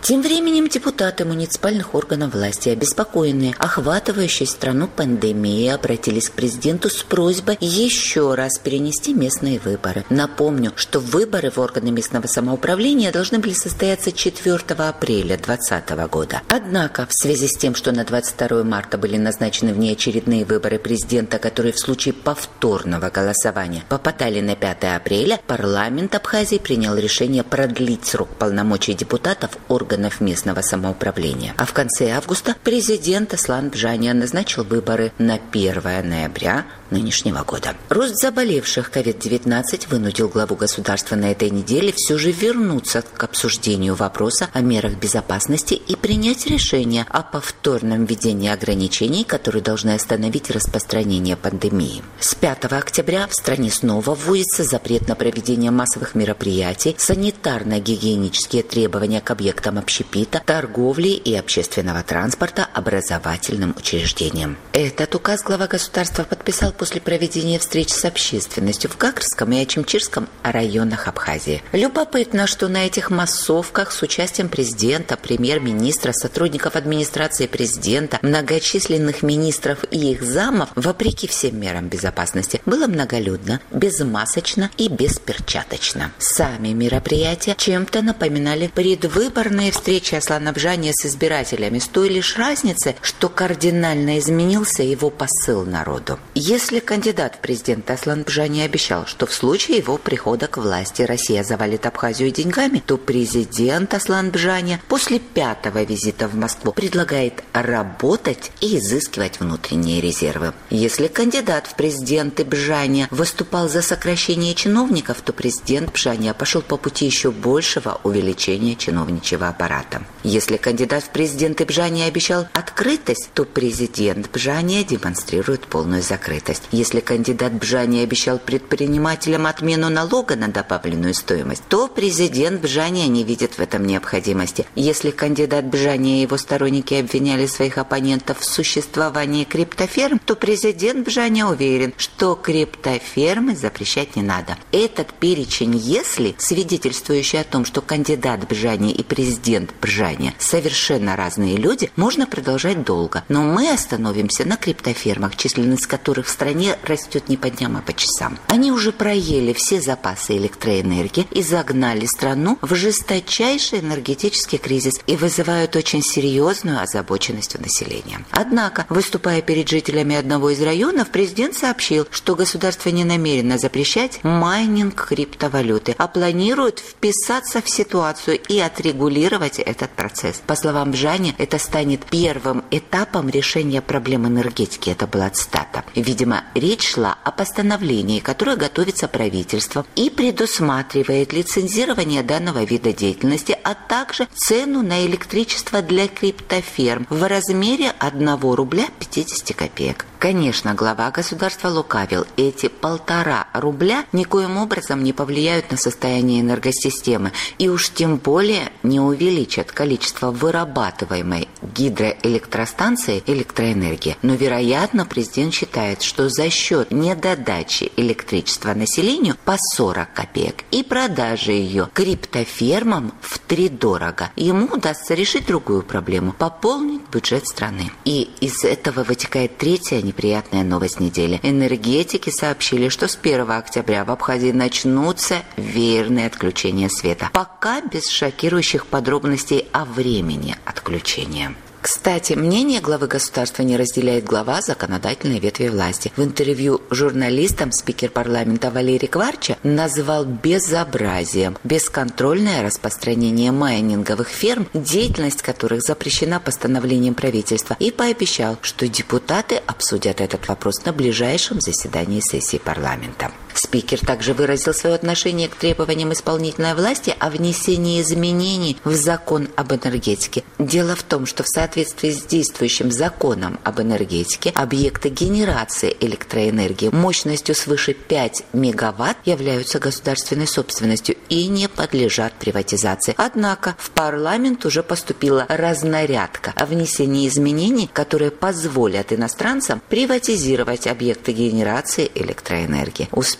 Тем временем депутаты муниципальных органов власти, обеспокоенные охватывающей страну пандемией, обратились к президенту с просьбой еще раз перенести местные выборы. Напомню, что выборы в органы местного самоуправления должны были состояться 4 апреля 2020 года. Однако, в связи с тем, что на 22 марта были назначены внеочередные выборы президента, которые в случае повторного голосования попадали на 5 апреля, парламент Абхазии принял решение продлить срок полномочий депутатов органов местного самоуправления. А в конце августа президент Аслан Бжанян назначил выборы на 1 ноября нынешнего года. Рост заболевших COVID-19 вынудил главу государства на этой неделе все же вернуться к обсуждению вопроса о мерах безопасности и принять решение о повторном введении ограничений, которые должны остановить распространение пандемии. С 5 октября в стране снова вводится запрет на проведение массовых мероприятий, санитарно-гигиенические требования к объектам общепита, торговли и общественного транспорта, образовательным учреждениям. Этот указ глава государства подписал после проведения встреч с общественностью в Гагрском и Ачимчирском районах Абхазии. Любопытно, что на этих массовках с участием президента, премьер-министра, сотрудников администрации президента, многочисленных министров и их замов, вопреки всем мерам безопасности, было многолюдно, безмасочно и бесперчаточно. Сами мероприятия чем-то напоминали предвыборные встречи Аслана Бжаняна с избирателями, с той лишь разницей, что кардинально изменился его посыл народу. Если кандидат в президенты Аслан Бжанян обещал, что в случае его прихода к власти Россия завалит Абхазию деньгами, то президент Аслан Бжанян после 5-го визита в Москву предлагает работать и изыскивать внутренние резервы. Если кандидат в президенты Бжанян выступал за сокращение чиновников, то президент Бжанян пошел по пути еще большего увеличения чиновничьего аппарата. Если кандидат в президенты Бжанян обещал открытость, то президент Бжанян демонстрирует полную закрытость. Если кандидат Бжанян обещал предпринимателям отмену налога на добавленную стоимость, то президент Бжанян не видит в этом необходимости. Если кандидат Бжанян и его сторонники обвиняли своих оппонентов в существовании криптоферм, то президент Бжанян уверен, что криптофермы запрещать не надо. Этот перечень «если», свидетельствующий о том, что кандидат Бжанян и президент Бжанян совершенно разные люди, можно продолжать долго. Но мы остановимся на криптофермах, численность которых в стране растет не по дням, а по часам. Они уже проели все запасы электроэнергии и загнали страну в жесточайший энергетический кризис и вызывают очень серьезную озабоченность у населения. Однако, выступая перед жителями одного из районов, президент сообщил, что государство не намерено запрещать майнинг криптовалюты, а планирует вписаться в ситуацию и отрегулировать этот процесс. По словам Бжаняна, это станет первым этапом решения проблем энергетики. Это была цитата. Видимо, речь шла о постановлении, которое готовится правительством и предусматривает лицензирование данного вида деятельности, а также цену на электричество для криптоферм в размере 1 рубля 50 копеек. Конечно, глава государства лукавил. Эти 1,5 рубля никоим образом не повлияют на состояние энергосистемы и уж тем более не увеличат количество вырабатываемой гидроэлектростанцией электроэнергии. Но, вероятно, президент считает, что за счет недодачи электричества населению по 40 копеек и продажи ее криптофермам втридорого ему удастся решить другую проблему – пополнить бюджет страны. И из этого вытекает третья неприятная новость недели. Энергетики сообщили, что с 1 октября в Абхазии начнутся веерные отключения света. Пока без шокирующих подробностей о времени отключения. Кстати, мнение главы государства не разделяет глава законодательной ветви власти. В интервью журналистам спикер парламента Валерий Кварча назвал безобразием бесконтрольное распространение майнинговых ферм, деятельность которых запрещена постановлением правительства, и пообещал, что депутаты обсудят этот вопрос на ближайшем заседании сессии парламента. Спикер также выразил свое отношение к требованиям исполнительной власти о внесении изменений в закон об энергетике. Дело в том, что в соответствии с действующим законом об энергетике объекты генерации электроэнергии мощностью свыше 5 мегаватт являются государственной собственностью и не подлежат приватизации. Однако в парламент уже поступила разнарядка о внесении изменений, которые позволят иностранцам приватизировать объекты генерации электроэнергии. Успех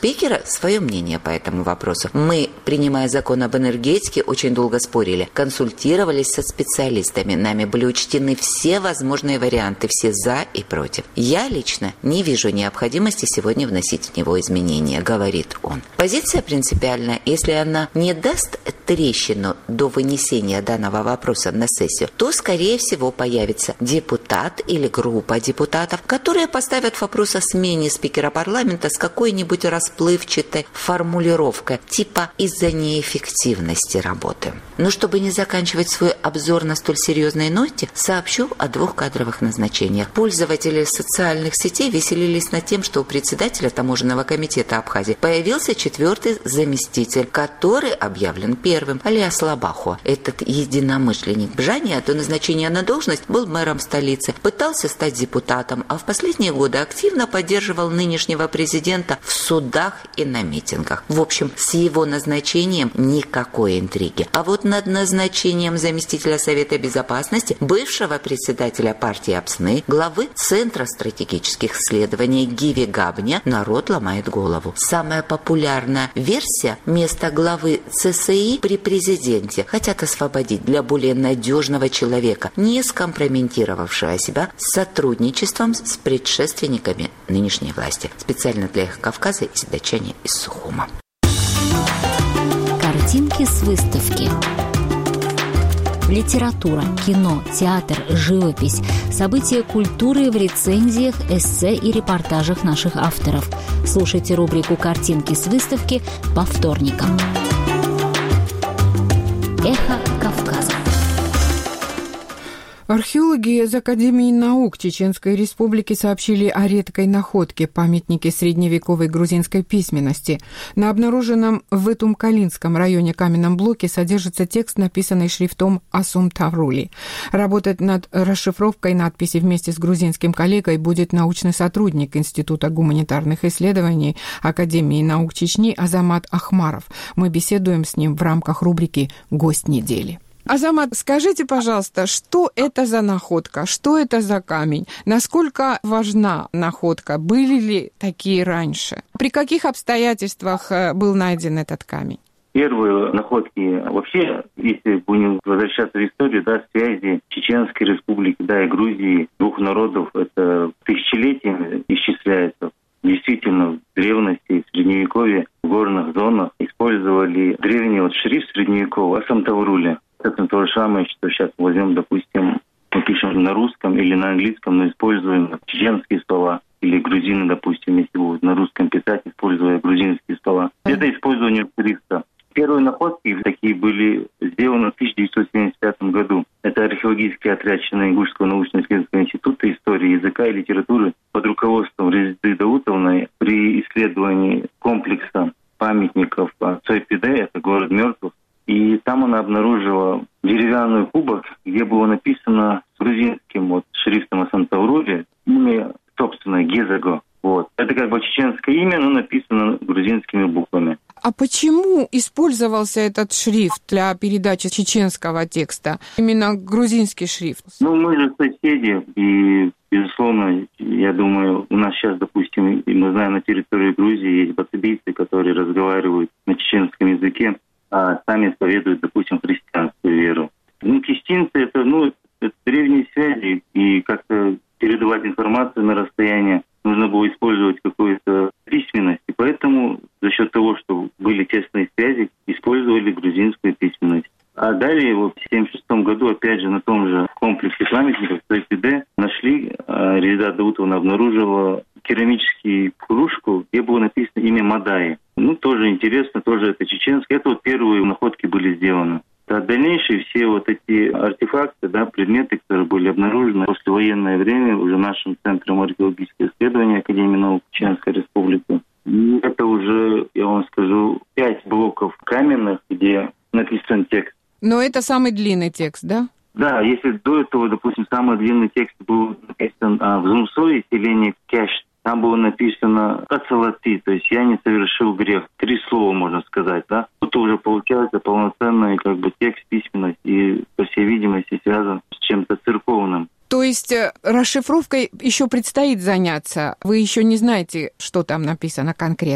спикера свое мнение по этому вопросу. Мы, принимая закон об энергетике, очень долго спорили, консультировались со специалистами. Нами были учтены все возможные варианты, все за и против. Я лично не вижу необходимости сегодня вносить в него изменения, говорит он. Позиция принципиальная. Если она не даст трещину до вынесения данного вопроса на сессию, то, скорее всего, появится депутат или группа депутатов, которые поставят вопрос о смене спикера парламента с какой-нибудь расплывчатой формулировкой, типа «из-за неэффективности работы». Но чтобы не заканчивать свой обзор на столь серьезной ноте, сообщу о 2 кадровых назначениях. Пользователи социальных сетей веселились над тем, что у председателя таможенного комитета Абхазии появился 4-й заместитель, который объявлен первым, Алиас Лабахо. Этот единомышленник Бжания до назначения на должность был мэром столицы, пытался стать депутатом, а в последние годы активно поддерживал нынешнего президента в судах и на митингах. В общем, с его назначением никакой интриги. А вот над назначением заместителя Совета Безопасности, бывшего председателя партии Апсны, главы Центра стратегических исследований Гиви Габня, народ ломает голову. Самая популярная версия – место главы ЦСИ при президенте хотят освободить для более надежного человека, не скомпрометировавшего себя сотрудничеством с предшественниками нынешней власти. Специально для «Эхо Кавказа» из датчане из Сухума. Картинки с выставки. Литература, кино, театр, живопись, события культуры в рецензиях, эссе и репортажах наших авторов. Слушайте рубрику «Картинки с выставки» по вторникам. Эхо Кавказа. Археологи из Академии наук Чеченской Республики сообщили о редкой находке памятники средневековой грузинской письменности. На обнаруженном в Итум-Калинском районе каменном блоке содержится текст, написанный шрифтом Асум Таврули. Работать над расшифровкой надписи вместе с грузинским коллегой будет научный сотрудник Института гуманитарных исследований Академии наук Чечни Азамат Ахмаров. Мы беседуем с ним в рамках рубрики «Гость недели». Азамат, скажите, пожалуйста, что это за находка, что это за камень, насколько важна находка, были ли такие раньше, при каких обстоятельствах был найден этот камень? Первые находки вообще, если будем возвращаться в историю, связи Чеченской Республики, и Грузии, двух народов, это тысячелетиями исчисляется. Действительно, в древности, в Средневековье, в горных зонах использовали древний шрифт средневековый Асум Таврули. Это то же самое, что сейчас возьмем, допустим, мы пишем на русском или на английском, но используем чеченские слова. Или грузины, допустим, если будут на русском писать, используя грузинские слова. Это использование шрифта. Первые находки такие были сделаны в 1975 году. Это археологический отряд Черно-Ингушского научно-исследовательского института истории, языка и литературы под руководством Резиды Даутовны при исследовании комплекса памятников Цойпиде, это город мертвых. И там она обнаружила деревянный кубок, где было написано грузинским шрифтом Асум Таврули имя, собственно, Гезаго. Это как бы чеченское имя, но написано грузинскими буквами. А почему использовался этот шрифт для передачи чеченского текста? Именно грузинский шрифт? Мы же соседи, и, безусловно, я думаю, у нас сейчас, допустим, мы знаем, на территории Грузии есть бацебийцы, которые разговаривают на чеченском языке, а сами исповедуют, допустим, христианскую веру. Кистинцы — это древние связи, и как-то передавать информацию на расстояние нужно было использовать какую-то письменность. И поэтому за счет того, что были тесные связи, использовали грузинскую письменность. А далее, в 1976 году, опять же, на том же комплексе памятников Цойпиде нашли, Резида Даутовна обнаружила керамическую кружку, где было написано имя Мадаи. Тоже интересно, тоже это чеченское. Это первые находки были сделаны. А дальнейшие все эти артефакты, предметы, которые были обнаружены в послевоенное время уже нашим Центром археологического исследования Академии наук Чеченской Республики. И это уже, я вам скажу, 5 блоков каменных, где написан текст. Но это самый длинный текст, да? Да, если до этого, допустим, самый длинный текст был написан в Зумсое, селении Кяш, там было написано «Ацалати», то есть «я не совершил грех». 3 слова, можно сказать, да? Тут уже получается полноценный текст, письменность и, по всей видимости, связан с чем-то церковным. То есть расшифровкой еще предстоит заняться? Вы еще не знаете, что там написано конкретно?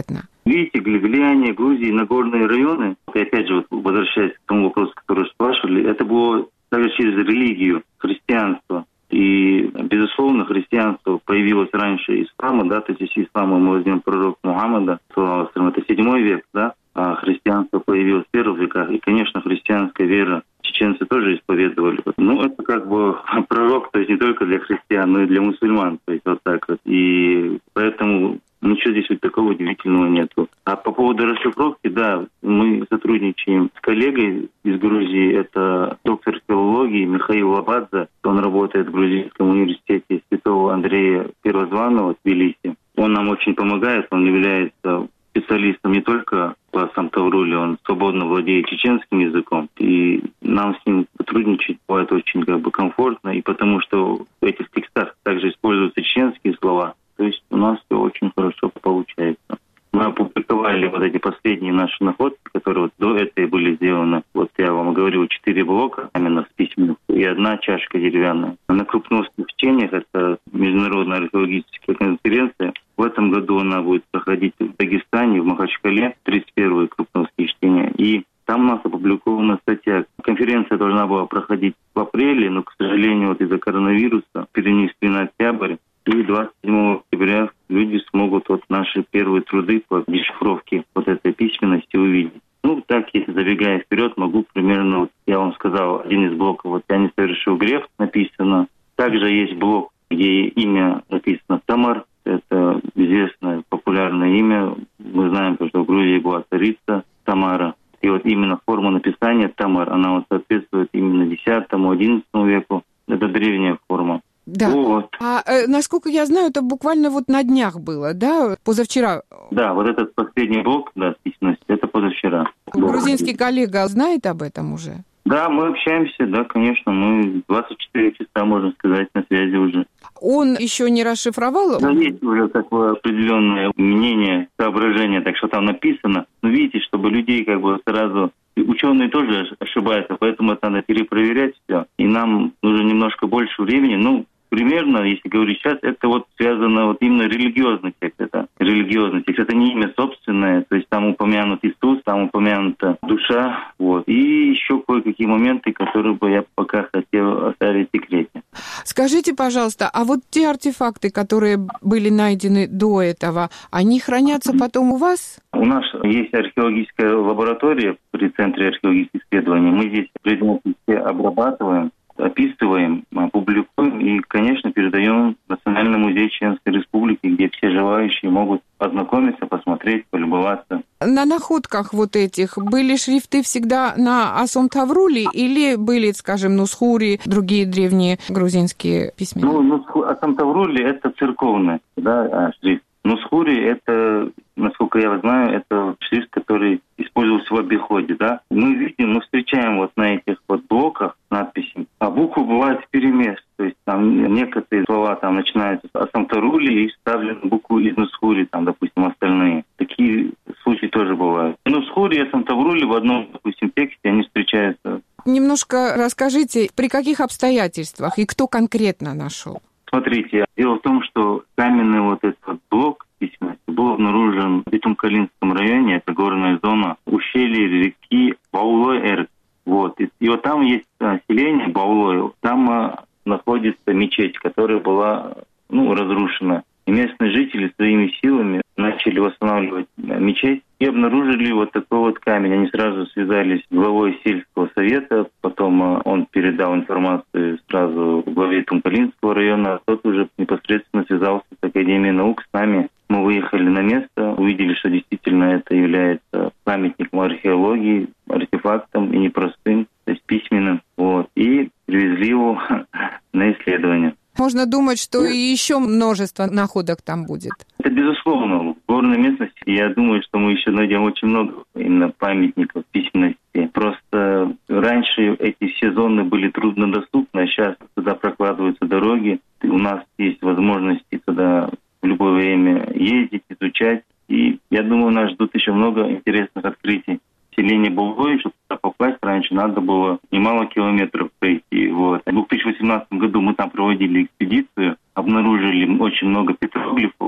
Видите, влияние Грузии на горные районы, и опять же, возвращаясь к тому вопросу, который спрашивали, это было также через религию, христианство. И, безусловно, христианство появилось раньше ислама, да, то есть если ислама мы возьмем пророка Мухаммада, это 7 век, да, а христианство появилось в первых веках. И, конечно, христианская вера чеченцы тоже исповедовали. Ну, это как бы пророк, то есть не только для христиан, но и для мусульман, то есть вот так вот. И поэтому ничего здесь вот такого удивительного нету. А по поводу расшифровки, да, мы сотрудничаем с коллегой из Грузии, это доктор филологии Михаил Лабадзе, он работает в Грузинском университете Святого Андрея Первозванного в Тбилиси. Он нам очень помогает, он является специалистом не только по Самтавруле, он свободно владеет чеченским языком, и нам с ним сотрудничать бывает очень комфортно, и потому что в этих текстах также используются чеченские слова, то есть у нас все очень хорошо получается. Мы опубликовали вот эти последние наши находки, которые вот до этой были сделаны. Вот я вам говорил, 4 блока именно с письменных и 1 чашка деревянная. На крупносных чтениях, это международная археологическая конференция. В этом году она будет проходить в Дагестане, в Махачкале, 31-е крупносские чтения. И там у нас опубликована статья. Конференция должна была проходить в апреле, но, к сожалению, вот из-за коронавируса перенесли на октябрь. И 27 октября люди смогут вот наши первые труды по дешифровке вот этой письменности увидеть. Ну, так, если забегая вперед, могу примерно, вот я вам сказал, один из блоков, вот «Я не совершил грех» написано. Также есть блок, где имя написано Тамар. Это известное, популярное имя. Мы знаем, что в Грузии была царица Тамара. И вот именно форма написания Тамар, она вот соответствует именно X-XI веку. Это древняя форма. Да. Вот. А насколько я знаю, это буквально вот на днях было, да? Позавчера. Да, вот этот последний блок, да, письменности, это позавчера. Грузинский коллега знает об этом уже? Да, мы общаемся, да, конечно, мы 24 часа, можно сказать, на связи уже. Он еще не расшифровал? Да, есть уже такое определенное мнение, соображение, так что там написано. Но видите, чтобы людей сразу... Ученые тоже ошибаются, поэтому это надо перепроверять все. И нам нужно немножко больше времени. Ну, примерно, если говорить сейчас, это вот связано вот именно религиозный текст. Это религиозный текст. Это не имя собственное, то есть там упомянут Иисус, там упомянута душа. Вот. И еще кое-какие моменты, которые бы я пока хотел оставить в секрете. Скажите, пожалуйста, а вот те артефакты, которые были найдены до этого, они хранятся потом у вас? У нас есть археологическая лаборатория при Центре археологических исследований. Мы здесь предметы все обрабатываем, описываем, публикуем и, конечно, передаем в Национальный музей Чеченской Республики, где все желающие могут ознакомиться, посмотреть, полюбоваться. На находках вот этих были шрифты всегда на Асом-Тавруле или были, скажем, Нусхури, другие древние грузинские письмена? Асом-Тавруле – это церковный, да, шрифт. Нусхури – это, насколько я знаю, это шрифт, который использовался в обиходе, да. Мы встречаем вот на этих вот блоках надписи, а буквы бывают вперемешку. То есть там некоторые слова там начинаются с Асом-Тавруле и вставлены букву из Нусхури, там, допустим, остальные. Такие случаи тоже бывают. Нусхури и Асом-Тавруле в одном, допустим, тексте они встречаются. Немножко расскажите, при каких обстоятельствах и кто конкретно нашел? Смотрите, дело в том, что каменный вот этот блок письменности был обнаружен в Итумкалинском районе, это горная зона, ущелье реки Баулой-Эрк. Вот. И вот там есть селение Баулой, там находится мечеть, которая была разрушена. И местные жители своими силами начали восстанавливать мечеть и обнаружили вот такой вот камень. Они сразу связались с главой сельского совета, потом он передал информацию сразу главе Тумкалинского района, тот уже непосредственно связался с Академией наук, с нами. Мы выехали на место, увидели, что действительно это является памятником археологии, артефактом и непростым, то есть письменным. Вот. И привезли его на исследование. Можно думать, что и еще множество находок там будет. Это безусловно. В горной местности, я думаю, что мы еще найдем очень много именно памятников письменности. Просто раньше эти все зоны были труднодоступны, а сейчас туда прокладываются дороги. У нас есть возможности туда в любое время ездить, изучать. И я думаю, нас ждут еще много интересных открытий. Селение Булгой, чтобы туда попасть, раньше надо было немало километров пройти. Вот. В 2018 году мы там проводили экспедицию, обнаружили очень много петроглифов. Это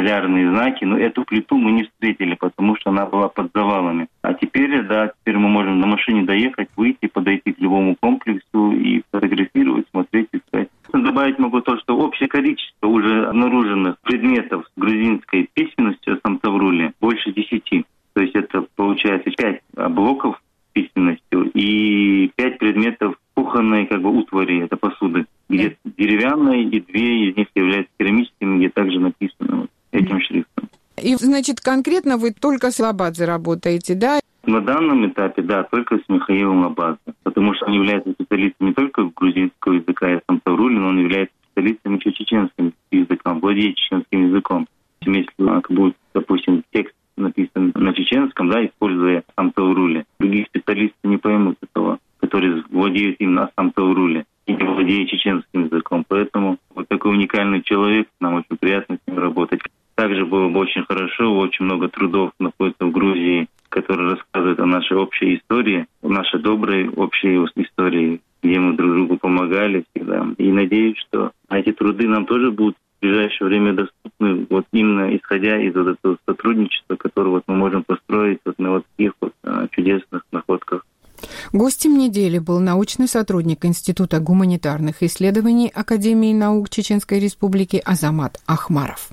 полярные знаки, но эту плиту мы не встретили, потому что она была под завалами. А теперь мы можем на машине доехать, выйти, подойти к любому комплексу и фотографировать, смотреть, искать. Добавить могу то, что общее количество уже обнаруженных предметов с грузинской письменностью Самтаврули больше 10. То есть это получается 5 блоков с письменностью и 5 предметов кухонной утвари, это посуды, где деревянные, и 2 из них являются керамическими, где также написано этим шрифтом. И, значит, конкретно вы только с Лабадзе работаете, да? На данном этапе, да, только с Михаилом Лабадзе, потому что он является специалистом не только грузинского языка и Самтаврули, но он является специалистом еще чеченским языком, владеет чеченским языком. Если будет, допустим, текст написан на чеченском, да, используя Самтаврули, другие специалисты не поймут этого, которые владеют именно Самтаврули и не владеют чеченским языком. Поэтому вот такой уникальный человек, нам очень приятно с ним работать. Также было бы очень хорошо, очень много трудов находится в Грузии, которые рассказывают о нашей общей истории, о нашей доброй общей истории, где мы друг другу помогали всегда. И надеюсь, что эти труды нам тоже будут в ближайшее время доступны, вот именно исходя из вот этого сотрудничества, которое вот мы можем построить вот на вот таких вот чудесных находках. Гостем недели был научный сотрудник Института гуманитарных исследований Академии наук Чеченской Республики Азамат Ахмаров.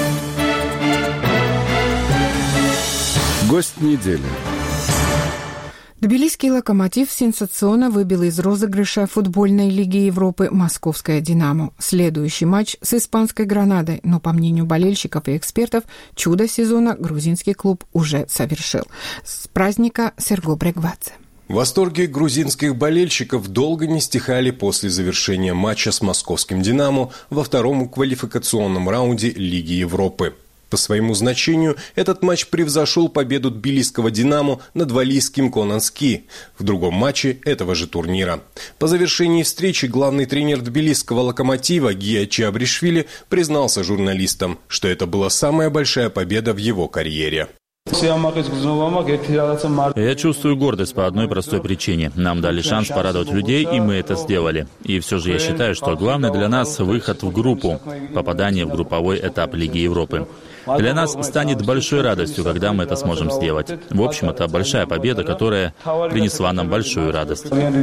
Гость недели. Тбилисский «Локомотив» сенсационно выбил из розыгрыша футбольной лиги Европы московское «Динамо». Следующий матч с испанской «Гранадой», но, по мнению болельщиков и экспертов, чудо сезона грузинский клуб уже совершил. С праздника Серго Брегвадзе. Восторги грузинских болельщиков долго не стихали после завершения матча с московским «Динамо» во втором квалификационном раунде Лиги Европы. По своему значению этот матч превзошел победу тбилисского «Динамо» над валлийским «Конански» в другом матче этого же турнира. По завершении встречи главный тренер тбилисского «Локомотива» Гия Чиабришвили признался журналистам, что это была самая большая победа в его карьере. Я чувствую гордость по одной простой причине. Нам дали шанс порадовать людей, и мы это сделали. И все же я считаю, что главное для нас – выход в группу, попадание в групповой этап Лиги Европы. Для нас станет большой радостью, когда мы это сможем сделать. В общем, это большая победа, которая принесла нам большую радость.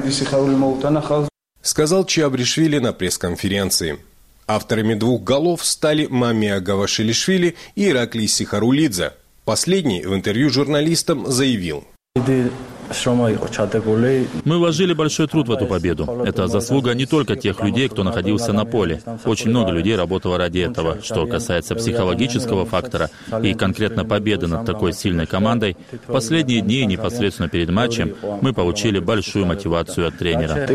Сказал Чиабришвили на пресс-конференции. Авторами 2 голов стали Мамия Гавашилишвили и Ираклий Сихарулидзе. Последний в интервью журналистам заявил: мы вложили большой труд в эту победу. Это заслуга не только тех людей, кто находился на поле. Очень много людей работало ради этого. Что касается психологического фактора и конкретно победы над такой сильной командой, в последние дни, непосредственно перед матчем, мы получили большую мотивацию от тренера.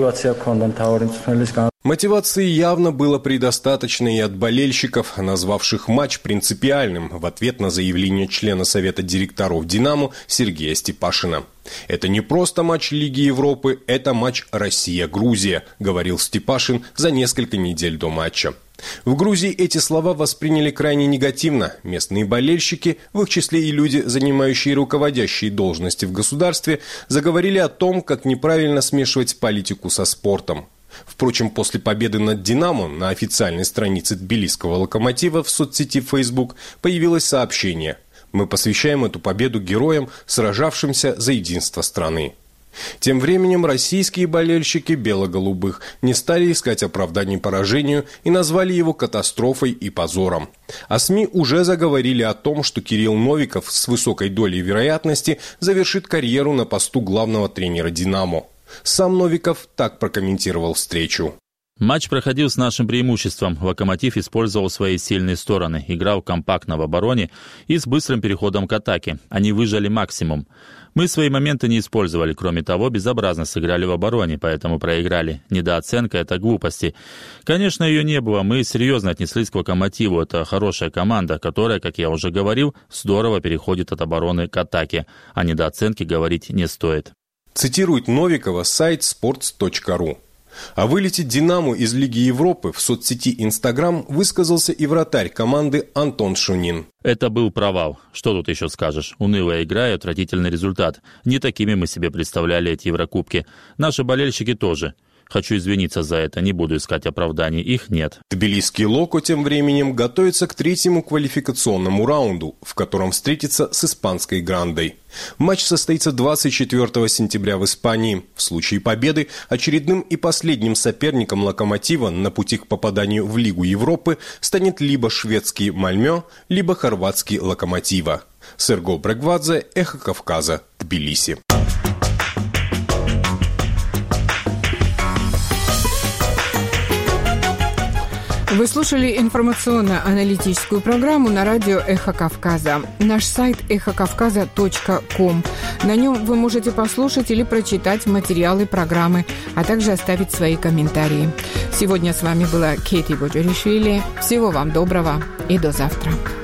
Мотивации явно было предостаточно и от болельщиков, назвавших матч принципиальным в ответ на заявление члена Совета директоров «Динамо» Сергея Степашина. «Это не просто матч Лиги Европы, это матч Россия-Грузия», говорил Степашин за несколько недель до матча. В Грузии эти слова восприняли крайне негативно. Местные болельщики, в их числе и люди, занимающие руководящие должности в государстве, заговорили о том, как неправильно смешивать политику со спортом. Впрочем, после победы над «Динамо» на официальной странице тбилисского «Локомотива» в соцсети Facebook появилось сообщение: «Мы посвящаем эту победу героям, сражавшимся за единство страны». Тем временем российские болельщики бело-голубых не стали искать оправданий поражению и назвали его катастрофой и позором. А СМИ уже заговорили о том, что Кирилл Новиков с высокой долей вероятности завершит карьеру на посту главного тренера «Динамо». Сам Новиков так прокомментировал встречу. Матч проходил с нашим преимуществом. «Локомотив» использовал свои сильные стороны, играл компактно в обороне и с быстрым переходом к атаке. Они выжали максимум. Мы свои моменты не использовали. Кроме того, безобразно сыграли в обороне, поэтому проиграли. Недооценка – это глупости. Конечно, ее не было. Мы серьезно отнеслись к «Локомотиву». Это хорошая команда, которая, как я уже говорил, здорово переходит от обороны к атаке. О недооценке говорить не стоит. Цитирует Новикова сайт sports.ru. О вылете «Динамо» из Лиги Европы в соцсети Instagram высказался и вратарь команды Антон Шунин. Это был провал. Что тут еще скажешь? Унылая игра и отвратительный результат. Не такими мы себе представляли эти Еврокубки. Наши болельщики тоже. Хочу извиниться за это, не буду искать оправданий, их нет. Тбилисский Локо тем временем готовится к третьему квалификационному раунду, в котором встретится с испанской Грандой. Матч состоится 24 сентября в Испании. В случае победы очередным и последним соперником «Локомотива» на пути к попаданию в Лигу Европы станет либо шведский «Мальмё», либо хорватский «Локомотива». Серго Брегвадзе, Эхо Кавказа, Тбилиси. Вы слушали информационно-аналитическую программу на радио «Эхо Кавказа». Наш сайт эхокавказа.ком. На нем вы можете послушать или прочитать материалы программы, а также оставить свои комментарии. Сегодня с вами была Кейти Боджоришвили. Всего вам доброго и до завтра.